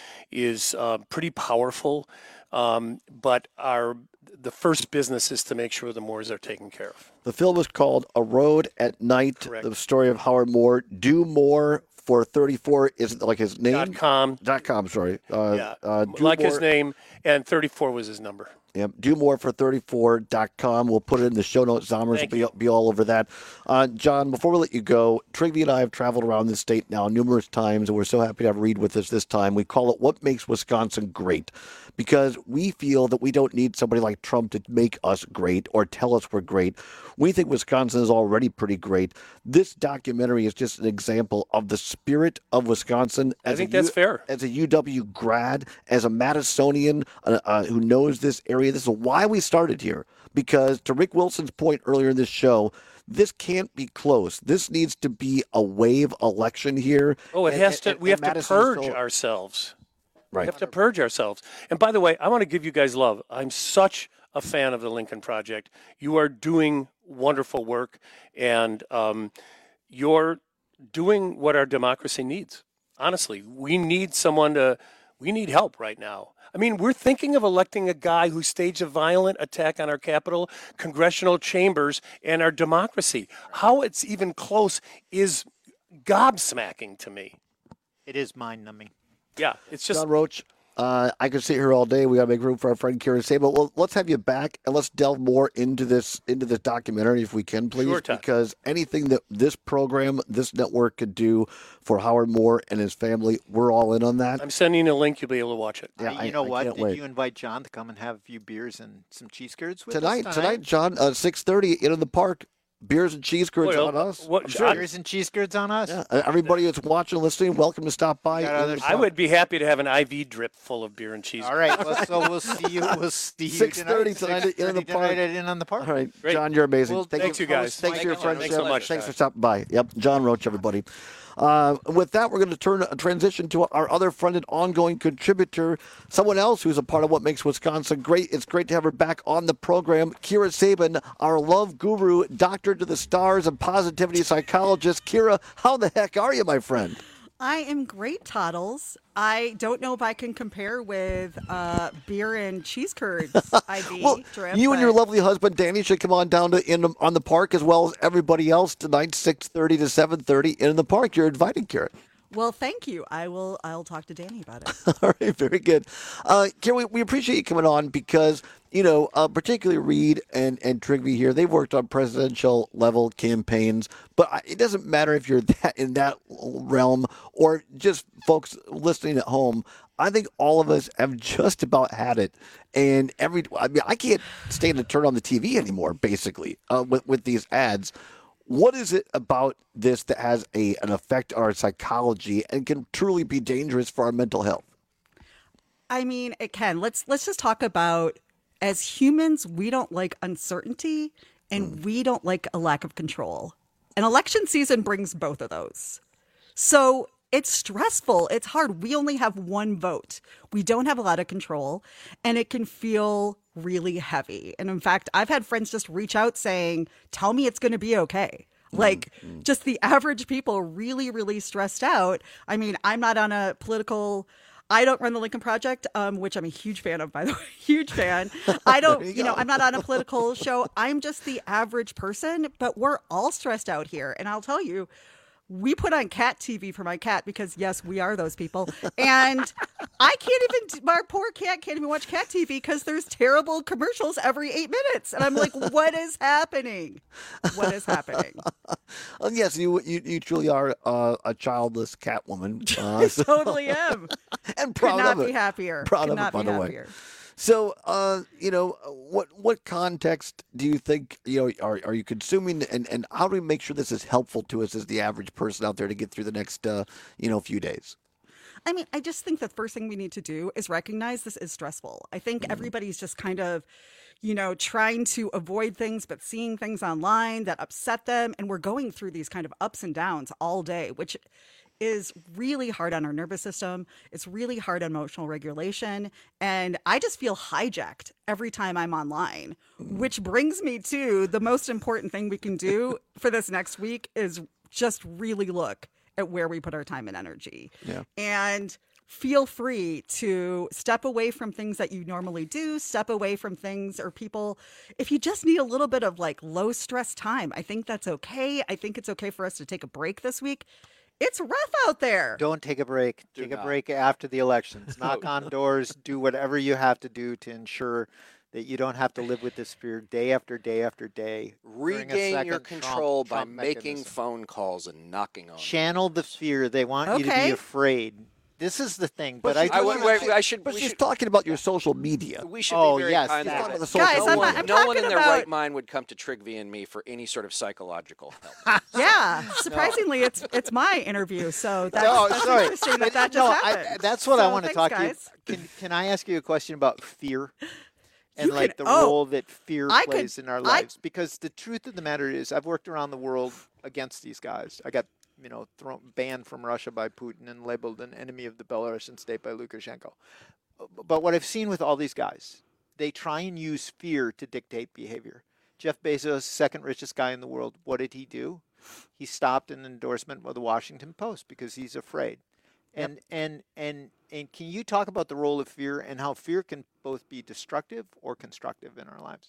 is uh, pretty powerful. Um, but our the first business is to make sure the Moores are taken care of. The film is called A Road at Night, Correct. The story of Howard Moore. Do More for thirty-four, is it like his name? Dot com. Dot com, sorry. Uh, yeah, uh, like more, his name, and thirty-four was his number. Yep, do more for thirty-four dot com. We'll put it in the show notes. Zommers will be, be all over that. Uh, John, before we let you go, Trygve and I have traveled around the state now numerous times, and we're so happy to have Reed with us this time. We call it What Makes Wisconsin Great, because we feel that we don't need somebody like Trump to make us great or tell us we're great. We think Wisconsin is already pretty great. This documentary is just an example of the spirit of Wisconsin. I as think a that's U, fair. As a U W grad, as a Madisonian uh, uh, who knows this area, this is why we started here. Because to Rick Wilson's point earlier in this show, this can't be close. This needs to be a wave election here. Oh, it and, has to. And, we and have Madison to purge still, ourselves. Right. We have to purge ourselves. And by the way, I want to give you guys love. I'm such a fan of the Lincoln Project. You are doing wonderful work, and um, you're doing what our democracy needs. Honestly, we need someone to, we need help right now. I mean, we're thinking of electing a guy who staged a violent attack on our Capitol, congressional chambers, and our democracy. How it's even close is gobsmacking to me. It is mind-numbing. Yeah, it's just... John Roach, uh, I could sit here all day. We got to make room for our friend Kira Sabin. Well, let's have you back, and let's delve more into this into this documentary, if we can, please. Sure, Todd. Because anything that this program, this network could do for Howard Moore and his family, we're all in on that. I'm sending a link. You'll be able to watch it. Yeah, I, you know I what? can't Did wait. you invite John to come and have a few beers and some cheese curds with Tonight, us tonight, John, uh, six thirty, in, in the park. Beers and cheese curds Well, on us. what- I'm sure. Beers and cheese curds on us? Yeah, uh, everybody that's watching, listening, welcome to stop by. Got other I would be happy to have an I V drip full of beer and cheese. All right, well, so we'll see you. We'll see you six thirty tonight. tonight in the tonight park. at In on the Park. All right, Great. John, you're amazing. Well, Thank thanks, you guys. Thanks for your Thank you friendship. so much, Thanks Todd. for stopping by. Yep, John Roach, everybody. Uh, with that, we're going to turn a transition to our other friend and ongoing contributor, someone else who's a part of what makes Wisconsin great. It's great to have her back on the program. Kira Sabin, our love guru, doctor to the stars, and positivity psychologist. Kira, how the heck are you, my friend? I am great, Toddles. I don't know if I can compare with uh, beer and cheese curds. I V well, drip, you and your but- lovely husband Danny should come on down to in on the park as well as everybody else tonight, six thirty to seven thirty in the park. You're invited, Kira. Well, thank you. I will. I'll talk to Danny about it. All right, very good. Uh, Karen, we, we appreciate you coming on because, you know, uh, particularly Reed and, and Trigby here, they've worked on presidential level campaigns, but it doesn't matter if you're that in that realm or just folks listening at home. I think all of us have just about had it. And every, I mean, I can't stand to turn on the T V anymore, basically, uh, with, with these ads. What is it about this that has a an effect on our psychology and can truly be dangerous for our mental health? I mean, it can. Let's let's just talk about, as humans, we don't like uncertainty and mm. we don't like a lack of control. And election season brings both of those. So it's stressful. It's hard. We only have one vote. We don't have a lot of control, and it can feel really heavy. And in fact, I've had friends just reach out saying, tell me it's going to be okay. Like mm-hmm. just the average people really, really stressed out. I mean, I'm not on a political, I don't run the Lincoln Project, um, which I'm a huge fan of, by the way, huge fan. I don't, you, you know, I'm not on a political show. I'm just the average person, but we're all stressed out here. And I'll tell you, we put on cat T V for my cat because, yes, we are those people. And I can't even, my poor cat can't even watch cat T V because there's terrible commercials every eight minutes. And I'm like, what is happening? What is happening? Well, yes, you, you you truly are uh, a childless cat woman. Uh, I so. totally am. And proud Could not of it. be happier. Proud Could of not it, by be the happier. way. So, uh, you know, what what context do you think, you know, are, are you consuming, and, and how do we make sure this is helpful to us as the average person out there to get through the next, uh, you know, few days? I mean, I just think the first thing we need to do is recognize this is stressful. I think mm. everybody's just kind of, you know, trying to avoid things, but seeing things online that upset them. And we're going through these kind of ups and downs all day, which is really hard on our nervous system. It's really hard on emotional regulation. And I just feel hijacked every time I'm online, which brings me to the most important thing we can do for this next week is just really look at where we put our time and energy. Yeah. And feel free to step away from things that you normally do, step away from things or people. If you just need a little bit of like low stress time, I think that's okay. I think it's okay for us to take a break this week. It's rough out there. Don't take a break. Do take not. a break after the elections. Knock on doors. Do whatever you have to do to ensure that you don't have to live with this fear day after day after day. Regain your control Trump, by Trump making mechanism. phone calls and knocking on. Channel the fear. They want okay. you to be afraid. This is the thing, but, but I, I, wait, wait, I should. But she's should, talking about your social media. We should oh, be very yes, kind. Guys, no I'm, one, I'm no one in their about... right mind would come to Trigby and me for any sort of psychological help. Yeah, surprisingly, no. it's it's my interview, so that's, no, that's sorry. interesting that that just no, happened. I, that's what so, I want to thanks, talk guys. to you. Can, can I ask you a question about fear? And You like can- the oh, role that fear I plays could- in our I- lives. Because the truth of the matter is, I've worked around the world against these guys. I got, you know, thrown, banned from Russia by Putin and labeled an enemy of the Belarusian state by Lukashenko. But what I've seen with all these guys, they try and use fear to dictate behavior. Jeff Bezos, second richest guy in the world, what did he do? He stopped an endorsement with the Washington Post because he's afraid. And yep. and and and can you talk about the role of fear and how fear can both be destructive or constructive in our lives?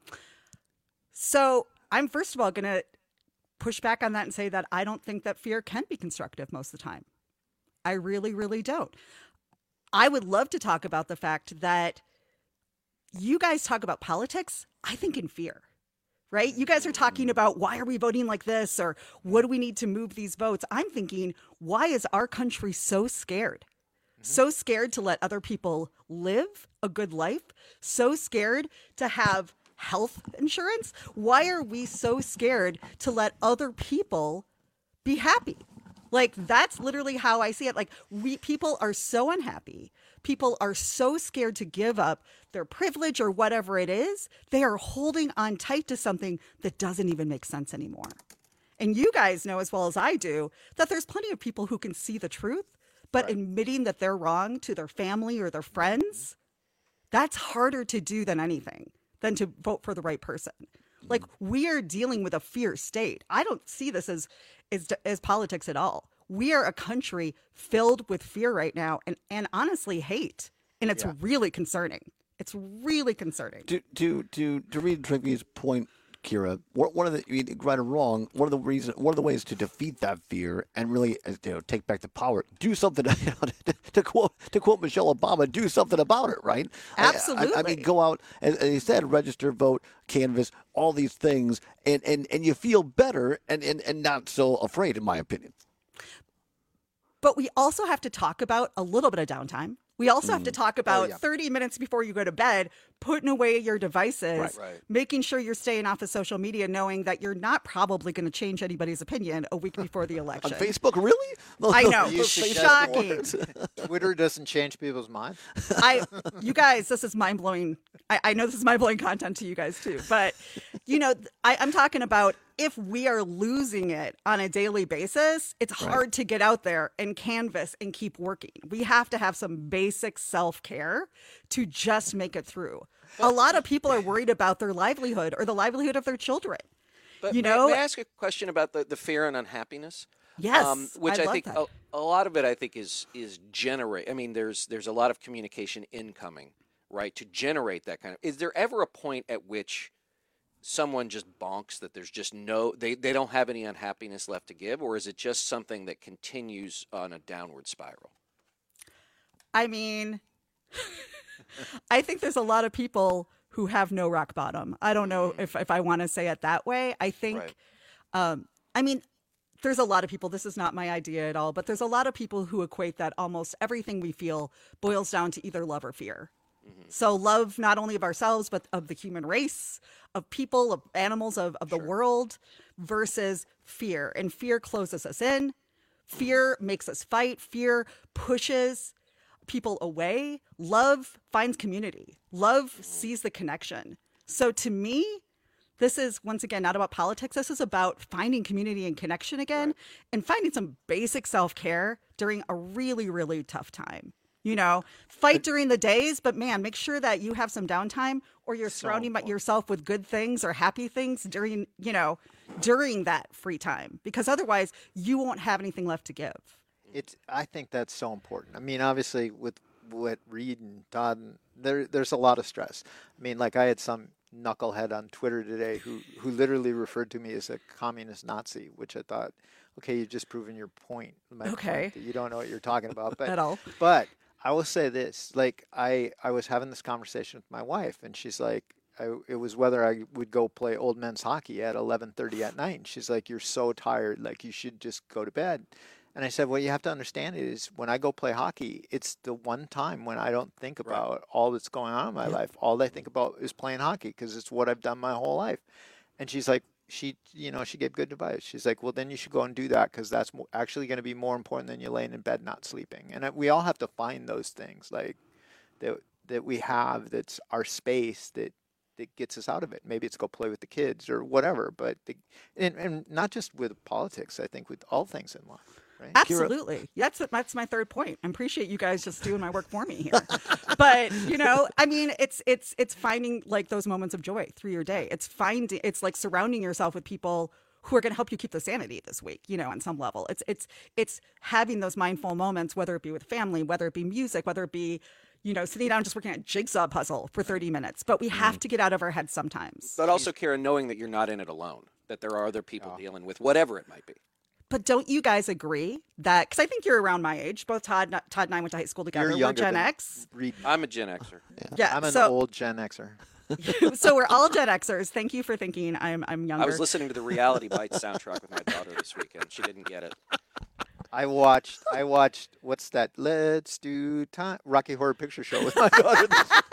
So I'm first of all going to push back on that and say that I don't think that fear can be constructive most of the time. I really, really don't. I would love to talk about the fact that you guys talk about politics, I think in fear, right? You guys are talking about why are we voting like this or what do we need to move these votes? I'm thinking, why is our country so scared? Mm-hmm. So scared to let other people live a good life? So scared to have health insurance? Why are we so scared to let other people be happy? Like, that's literally how I see it. Like, we people are so unhappy. People are so scared to give up their privilege or whatever it is. They are holding on tight to something that doesn't even make sense anymore. And you guys know as well as I do that there's plenty of people who can see the truth, but right. admitting that they're wrong to their family or their friends, that's harder to do than anything, than to vote for the right person. Like, we are dealing with a fear state. I don't see this as, as, as politics at all. We are a country filled with fear right now and, and honestly hate. And it's Yeah. really concerning. It's really concerning. To to to to read Trigby's point Kira, one of the right or wrong, one of the reasons, one of the ways to defeat that fear and really, you know, take back the power, do something. You know, to, to quote to quote Michelle Obama, do something about it, right? Absolutely. I, I, I mean, go out and, as you said, register, vote, canvass, all these things, and and, and you feel better and, and and not so afraid, in my opinion. But we also have to talk about a little bit of downtime. We also mm. have to talk about oh, yeah. thirty minutes before you go to bed, putting away your devices, right, right. making sure you're staying off of social media, knowing that you're not probably going to change anybody's opinion a week before the election. On Facebook, really? I know. You Shocking. Twitter doesn't change people's minds. I, you guys, this is mind blowing. I, I know this is mind blowing content to you guys too, but you know, I, I'm talking about if we are losing it on a daily basis, it's hard right. to get out there and canvas and keep working. We have to have some basic self-care to just make it through. A lot of people are worried about their livelihood or the livelihood of their children. But you may, know, may I ask a question about the, the fear and unhappiness? Yes, um, which I I, love think that. a, a lot of it I think is is generate. I mean, there's there's a lot of communication incoming, right, to generate that kind of. Is there ever a point at which someone just bonks that there's just no they, they don't have any unhappiness left to give, or is it just something that continues on a downward spiral? I mean, I think there's a lot of people who have no rock bottom. I don't know if, if I want to say it that way. I think, Right. um, I mean, there's a lot of people, this is not my idea at all, but there's a lot of people who equate that almost everything we feel boils down to either love or fear. Mm-hmm. So love not only of ourselves, but of the human race, of people, of animals, of, of the world, versus fear. And fear closes us in. Fear makes us fight. Fear pushes people away. Love finds community. Love sees the connection. So to me, this is, once again, not about politics. This is about finding community and connection again, right. and finding some basic self-care during a really, really tough time. You know, fight during the days, but man, make sure that you have some downtime, or you're so surrounding important. yourself with good things or happy things during, you know, during that free time, because otherwise you won't have anything left to give. It's, I think that's so important. I mean, obviously with what Reed and Todd, there, there's a lot of stress. I mean, like I had some knucklehead on Twitter today who, who literally referred to me as a communist Nazi, which I thought, okay, you've just proven your point. My okay. Point that you don't know what you're talking about. But, At all. But I will say this, like I, I was having this conversation with my wife, and she's like, I, it was whether I would go play old men's hockey at eleven thirty at night. And she's like, you're so tired, like you should just go to bed. And I said, what you have to understand is when I go play hockey, it's the one time when I don't think about right. all that's going on in my yeah. life. All I think about is playing hockey because it's what I've done my whole life. And she's like, she, you know, she gave good advice. She's like, well, then you should go and do that because that's actually going to be more important than you laying in bed not sleeping. And we all have to find those things like that that we have that's our space that that gets us out of it. Maybe it's go play with the kids or whatever. But the, and, and not just with politics, I think with all things in life. Right? Absolutely. That's that's my third point. I appreciate you guys just doing my work for me here. But, you know, I mean, it's it's it's finding like those moments of joy through your day. It's finding it's like surrounding yourself with people who are going to help you keep the sanity this week, you know, on some level. It's it's it's having those mindful moments, whether it be with family, whether it be music, whether it be, you know, sitting down and just working at a jigsaw puzzle for thirty minutes. But we have to get out of our heads sometimes. But also, Karen, knowing that you're not in it alone, that there are other people oh. dealing with whatever it might be. But don't you guys agree that, because I think you're around my age, both Todd Todd and I went to high school together. You're We're Gen X. Reed. I'm a Gen Xer. Yeah, yeah I'm an so, old Gen Xer. So we're all Gen Xers. Thank you for thinking I'm I'm younger. I was listening to the Reality Bites soundtrack with my daughter this weekend. She didn't get it. I watched, I watched, what's that? Let's do time. Rocky Horror Picture Show with my daughter.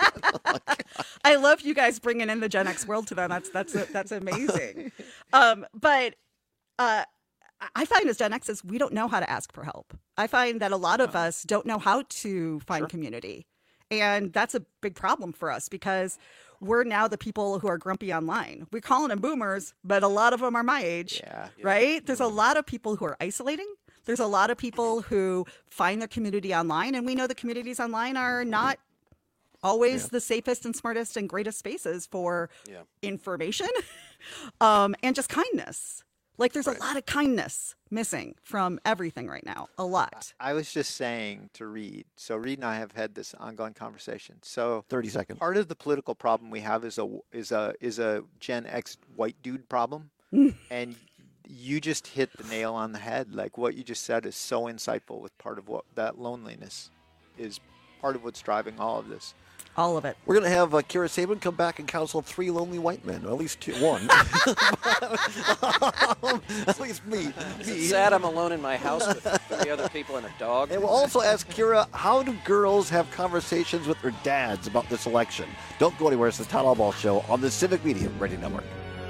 Oh my I love you guys bringing in the Gen X world to them. That's that's that's amazing. Um, but uh, I find as Gen Xers, we don't know how to ask for help. I find that a lot of us don't know how to find sure. community. And that's a big problem for us because we're now the people who are grumpy online. We're calling them boomers, but a lot of them are my age, yeah, yeah. right? There's a lot of people who are isolating. There's a lot of people who find their community online, and we know the communities online are not always yeah. the safest and smartest and greatest spaces for yeah. information um, and just kindness. Like there's a lot of kindness missing from everything right now. A lot. I was just saying to Reed. So Reed and I have had this ongoing conversation. So thirty seconds. Part of the political problem we have is a is a is a Gen X white dude problem, and you just hit the nail on the head. Like what you just said is so insightful. With part of what that loneliness is part of what's driving all of this. All of it. We're going to have uh, Kira Sabin come back and counsel three lonely white men, or at least two, one. um, at least me. me. It's sad I'm alone in my house with three other people and a dog. And we'll also ask Kira, how do girls have conversations with their dads about this election? Don't go anywhere. It's the Todd Albaugh Show on the Civic Media Radio Network.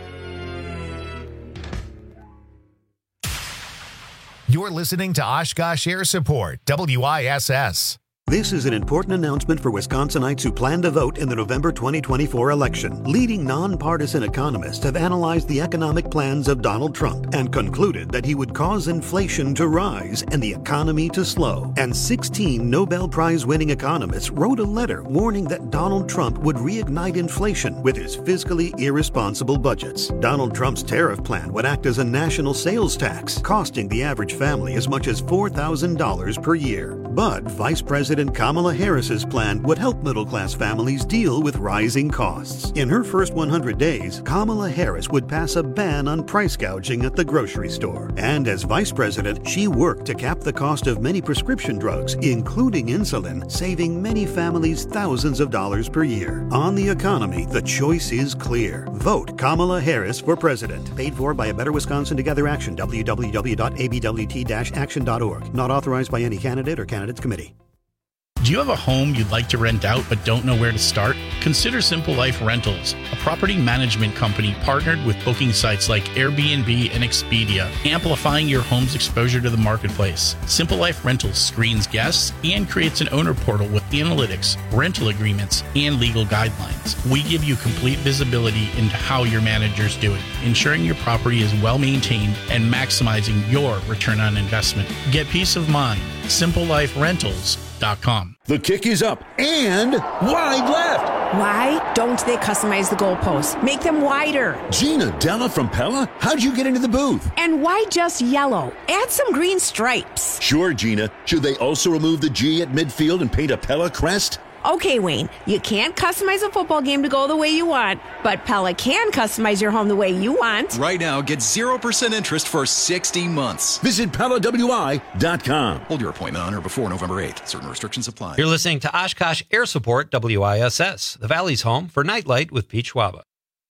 You're listening to Oshkosh Air Support, W I S S. This is an important announcement for Wisconsinites who plan to vote in the November twenty twenty-four election. Leading nonpartisan economists have analyzed the economic plans of Donald Trump and concluded that he would cause inflation to rise and the economy to slow. And sixteen Nobel Prize-winning economists wrote a letter warning that Donald Trump would reignite inflation with his fiscally irresponsible budgets. Donald Trump's tariff plan would act as a national sales tax, costing the average family as much as four thousand dollars per year. But Vice President Kamala Harris's plan would help middle-class families deal with rising costs. In her first one hundred days, Kamala Harris would pass a ban on price gouging at the grocery store. And as vice president, she worked to cap the cost of many prescription drugs, including insulin, saving many families thousands of dollars per year. On the economy, the choice is clear. Vote Kamala Harris for president. Paid for by A Better Wisconsin Together Action, w w w dot a b w t dash action dot org. Not authorized by any candidate or candidates committee. Do you have a home you'd like to rent out but don't know where to start? Consider Simple Life Rentals, a property management company partnered with booking sites like Airbnb and Expedia, amplifying your home's exposure to the marketplace. Simple Life Rentals screens guests and creates an owner portal with analytics, rental agreements, and legal guidelines. We give you complete visibility into how your manager's doing, ensuring your property is well maintained and maximizing your return on investment. Get peace of mind. simple life rentals dot com. The kick is up and wide left. Why don't they customize the goalposts? Make them wider. Gina Della from Pella, how'd you get into the booth? And why just yellow? Add some green stripes. Sure, Gina. Should they also remove the G at midfield and paint a Pella crest? Okay, Wayne, you can't customize a football game to go the way you want, but Pella can customize your home the way you want. Right now, get zero percent interest for sixty months. Visit Pella W I dot com. Hold your appointment on or before November eighth. Certain restrictions apply. You're listening to Oshkosh Air Support, W I S S, the Valley's home for Nightlight with Pete Schwaba.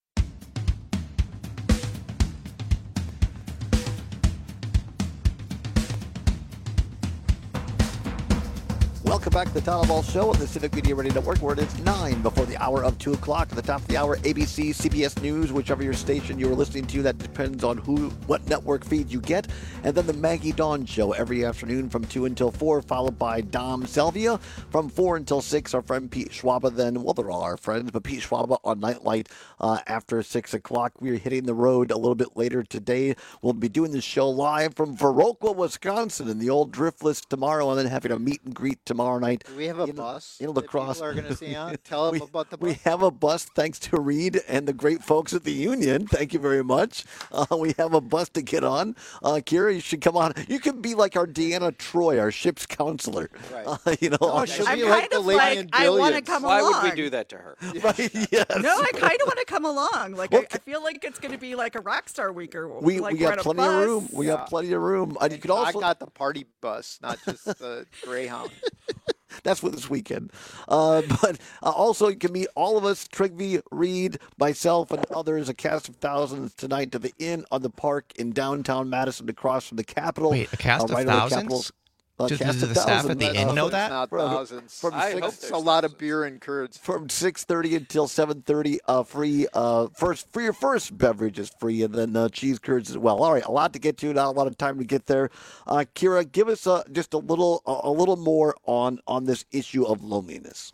Welcome back to the Todd Albaugh Show on the Civic Media Radio Network, where it is nine before the hour of two o'clock. At the top of the hour, A B C, C B S News, whichever your station you are listening to. That depends on who, what network feed you get. And then the Maggie Dawn Show every afternoon from two until four, followed by Dom Selvia from four until six. Our friend Pete Schwaba then, well, they're all our friends, but Pete Schwaba on Nightlight uh, after six o'clock. We're hitting the road a little bit later today. We'll be doing the show live from Viroqua, Wisconsin, in the old Driftless tomorrow, and then having a meet and greet tomorrow night. Do we have a in, bus in La Crosse? People are going to see on. Tell them we, about the bus. We have a bus, thanks to Reed and the great folks at the Union. Thank you very much. Uh, we have a bus to get on. Uh, Kira, you should come on. You can be like our Deanna Troy, our ship's counselor. Right. Uh, you know, no, she'll I'm be like the lady like, in I want to Billions. come Why along. would we do that to her? Right? Yes. No, I kind of want to come along. Like Well, I, I feel like it's going to be like a rock star week or We like we we're got at a plenty bus. of room. We Yeah. got plenty of room. And you could also. I got the party bus, not just the Greyhound. That's for this weekend. Uh, but uh, also, you can meet all of us, Trigby, Reed, myself, and others, a cast of thousands tonight to the Inn on the Park in downtown Madison across from the Capitol. Wait, a cast uh, of right over the thousands? Capitol's, uh, Do- cast do of the staff at thousands. the Inn know It's that? not From- thousands. from I six- hope It's a lot of beer and curds. From six thirty until seven thirty, uh, free. Uh, first, for your first beverage is free, and then uh, cheese curds as well. All right, a lot to get to, not a lot of time to get there. Uh, Kira, give us uh, just a little, a, a little more on on this issue of loneliness.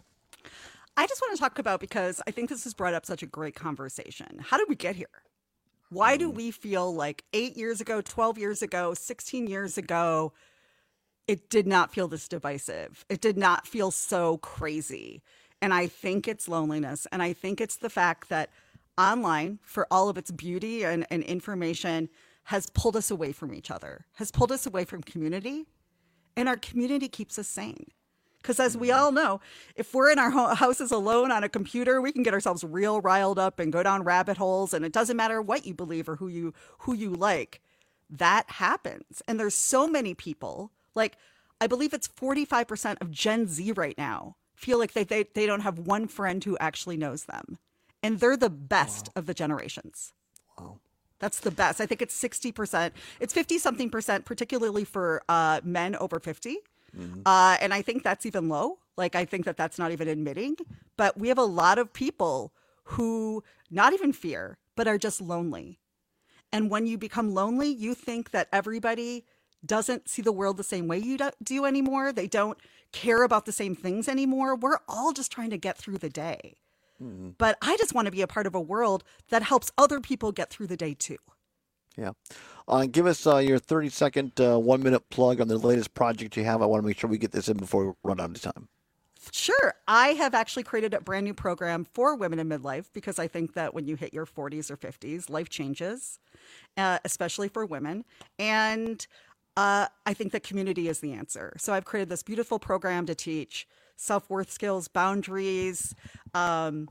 I just want to talk about, because I think this has brought up such a great conversation. How did we get here? Why do we feel like eight years ago, twelve years ago, sixteen years ago, it did not feel this divisive? It did not feel so crazy. And I think it's loneliness. And I think it's the fact that online, for all of its beauty and, and information, has pulled us away from each other, has pulled us away from community, and our community keeps us sane. Because as we all know, if we're in our ho- houses alone on a computer, we can get ourselves real riled up and go down rabbit holes, and it doesn't matter what you believe or who you who you like. That happens. And there's so many people, like I believe it's forty-five percent of Gen Z right now feel like they, they, they don't have one friend who actually knows them. And they're the best wow. of the generations. Wow. That's the best. I think it's sixty percent. It's fifty-something percent, particularly for uh, men over fifty. Mm-hmm. Uh, and I think that's even low. Like, I think that that's not even admitting. But we have a lot of people who not even fear, but are just lonely. And when you become lonely, you think that everybody doesn't see the world the same way you do anymore. They don't care about the same things anymore. We're all just trying to get through the day. Mm-hmm. But I just want to be a part of a world that helps other people get through the day too. Yeah. Uh, give us uh, your thirty-second, uh, one-minute plug on the latest project you have. I want to make sure we get this in before we run out of time. Sure. I have actually created a brand new program for women in midlife because I think that when you hit your forties or fifties, life changes, uh, especially for women. And uh, I think that community is the answer. So I've created this beautiful program to teach self-worth skills, boundaries, um,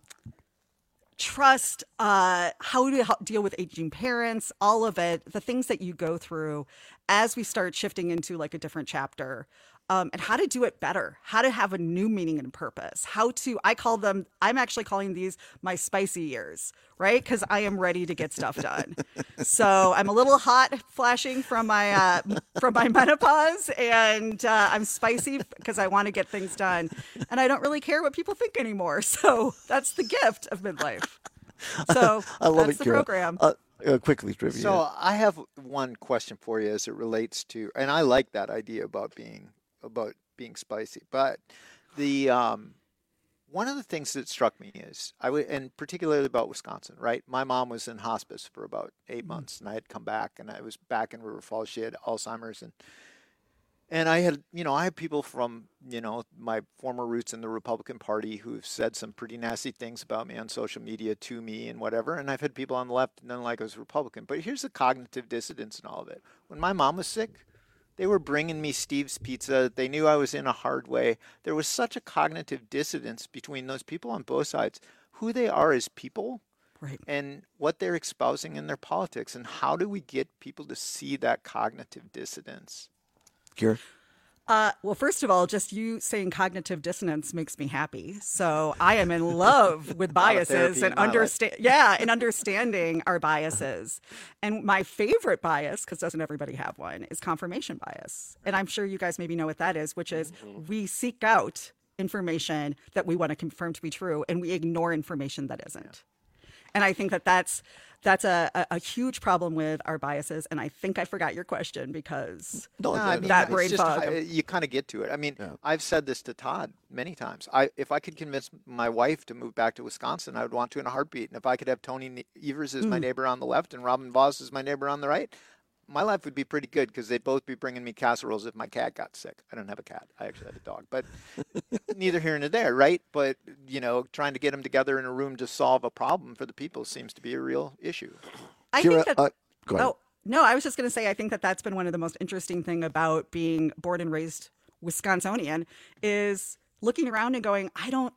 trust, uh, how to help deal with aging parents, all of it, the things that you go through as we start shifting into like a different chapter, um, and how to do it better, how to have a new meaning and purpose, how to, I call them, I'm actually calling these my spicy years, right? Because I am ready to get stuff done. So I'm a little hot flashing from my, uh, from my menopause, and uh, I'm spicy because I want to get things done. And I don't really care what people think anymore. So that's the gift of midlife. So I love that's it, the Kira. program. Uh, uh, quickly, Trivia. So I have one question for you as it relates to, and I like that idea about being about being spicy, but the um, one of the things that struck me is I would, and particularly about Wisconsin, right? My mom was in hospice for about eight months, and I had come back, and I was back in River Falls. She had Alzheimer's, and and I had, you know, I have people from, you know, my former roots in the Republican Party who've said some pretty nasty things about me on social media to me and whatever. And I've had people on the left and then like I was Republican. But here's the cognitive dissonance in all of it. When my mom was sick, they were bringing me Steve's Pizza. They knew I was in a hard way. There was such a cognitive dissonance between those people on both sides, who they are as people, right, and what they're espousing in their politics. And how do we get people to see that cognitive dissonance? Kira? Uh, well, first of all, just you saying cognitive dissonance makes me happy. So I am in love with biases and understand, yeah, and understanding our biases. And my favorite bias, because doesn't everybody have one, is confirmation bias. And I'm sure you guys maybe know what that is, which is mm-hmm. we seek out information that we want to confirm to be true, and we ignore information that isn't. Yeah. And I think that that's that's a, a, a huge problem with our biases. And I think I forgot your question because no, I mean, that brain just, fog. I, you kind of get to it. I mean, yeah. I've said this to Todd many times. I if I could convince my wife to move back to Wisconsin, I would want to in a heartbeat. And if I could have Tony Evers as mm. my neighbor on the left and Robin Voss as my neighbor on the right, my life would be pretty good because they'd both be bringing me casseroles if my cat got sick. I don't have a cat. I actually have a dog. But neither here nor there, right? But, you know, trying to get them together in a room to solve a problem for the people seems to be a real issue. I Kira, think that, uh, go ahead. Oh, no, I was just going to say I think that that's been one of the most interesting thing about being born and raised Wisconsinian is looking around and going, I don't,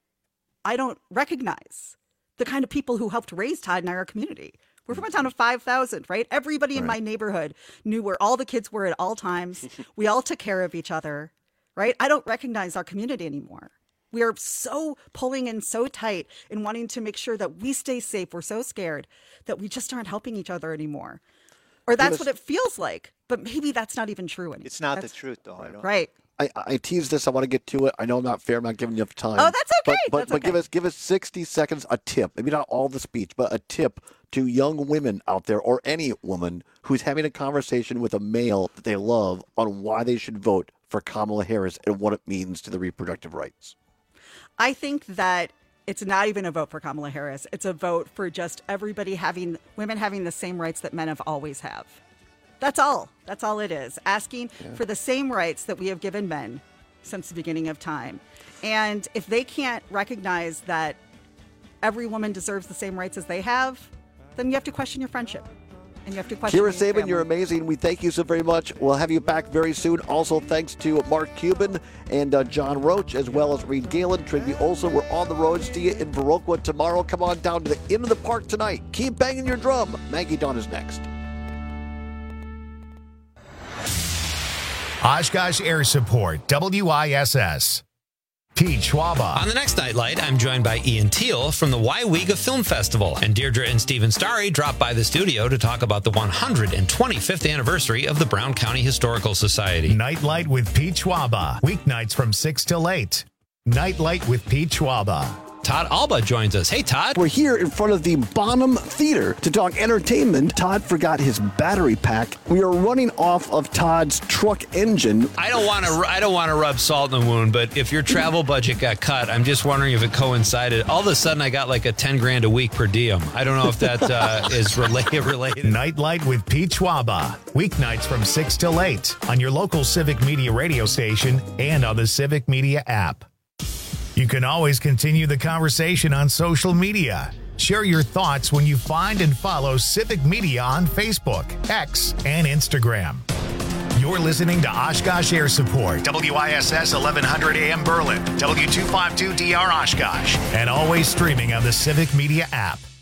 I don't recognize the kind of people who helped raise Todd in our community. We're from a town of five thousand, right? Everybody in right. my neighborhood knew where all the kids were at all times. We all took care of each other, right? I don't recognize our community anymore. We are so pulling in so tight and wanting to make sure that we stay safe. We're so scared that we just aren't helping each other anymore. Or that's what it feels like. But maybe that's not even true anymore. It's not that's, the truth, though. I don't. Right. I, I teased this. I want to get to it. I know I'm not fair. I'm not giving you enough time. Oh, that's okay. But, but, that's but okay. give us give us sixty seconds, a tip. Maybe not all the speech, but a tip to young women out there or any woman who's having a conversation with a male that they love on why they should vote for Kamala Harris and what it means to the reproductive rights. I think that it's not even a vote for Kamala Harris. It's a vote for just everybody having, women having the same rights that men have always have. That's all. That's all it is. Asking yeah. for the same rights that we have given men since the beginning of time. And if they can't recognize that every woman deserves the same rights as they have, then you have to question your friendship. And you have to question Kira your Saban, family. you're amazing. We thank you so very much. We'll have you back very soon. Also, thanks to Mark Cuban and uh, John Roach, as well as Reed Galen, Trinity Olson. We're on the road. See you in Viroqua tomorrow. Come on down to the end of the park tonight. Keep banging your drum. Maggie Dawn is next. Oshkosh Air Support, W I S S. Pete Schwaba. On the next Nightlight, I'm joined by Ian Teal from the Waiwiga Film Festival, and Deirdre and Stephen Starry drop by the studio to talk about the one hundred twenty-fifth anniversary of the Brown County Historical Society. Nightlight with Pete Schwaba, weeknights from six till eight. Nightlight with Pete Schwaba. Todd Alba joins us. Hey, Todd. We're here in front of the Bonham Theater to talk entertainment. Todd forgot his battery pack. We are running off of Todd's truck engine. I don't want to. I don't want to rub salt in the wound, but if your travel budget got cut, I'm just wondering if it coincided. All of a sudden, I got like a ten grand a week per diem. I don't know if that uh, is related. Related. Nightlight with Pete Schwaba, weeknights from six till eight on your local Civic Media radio station and on the Civic Media app. You can always continue the conversation on social media. Share your thoughts when you find and follow Civic Media on Facebook, X, and Instagram. You're listening to Oshkosh Air Support, W I S S eleven hundred A M Berlin, W two fifty-two D R Oshkosh, and always streaming on the Civic Media app.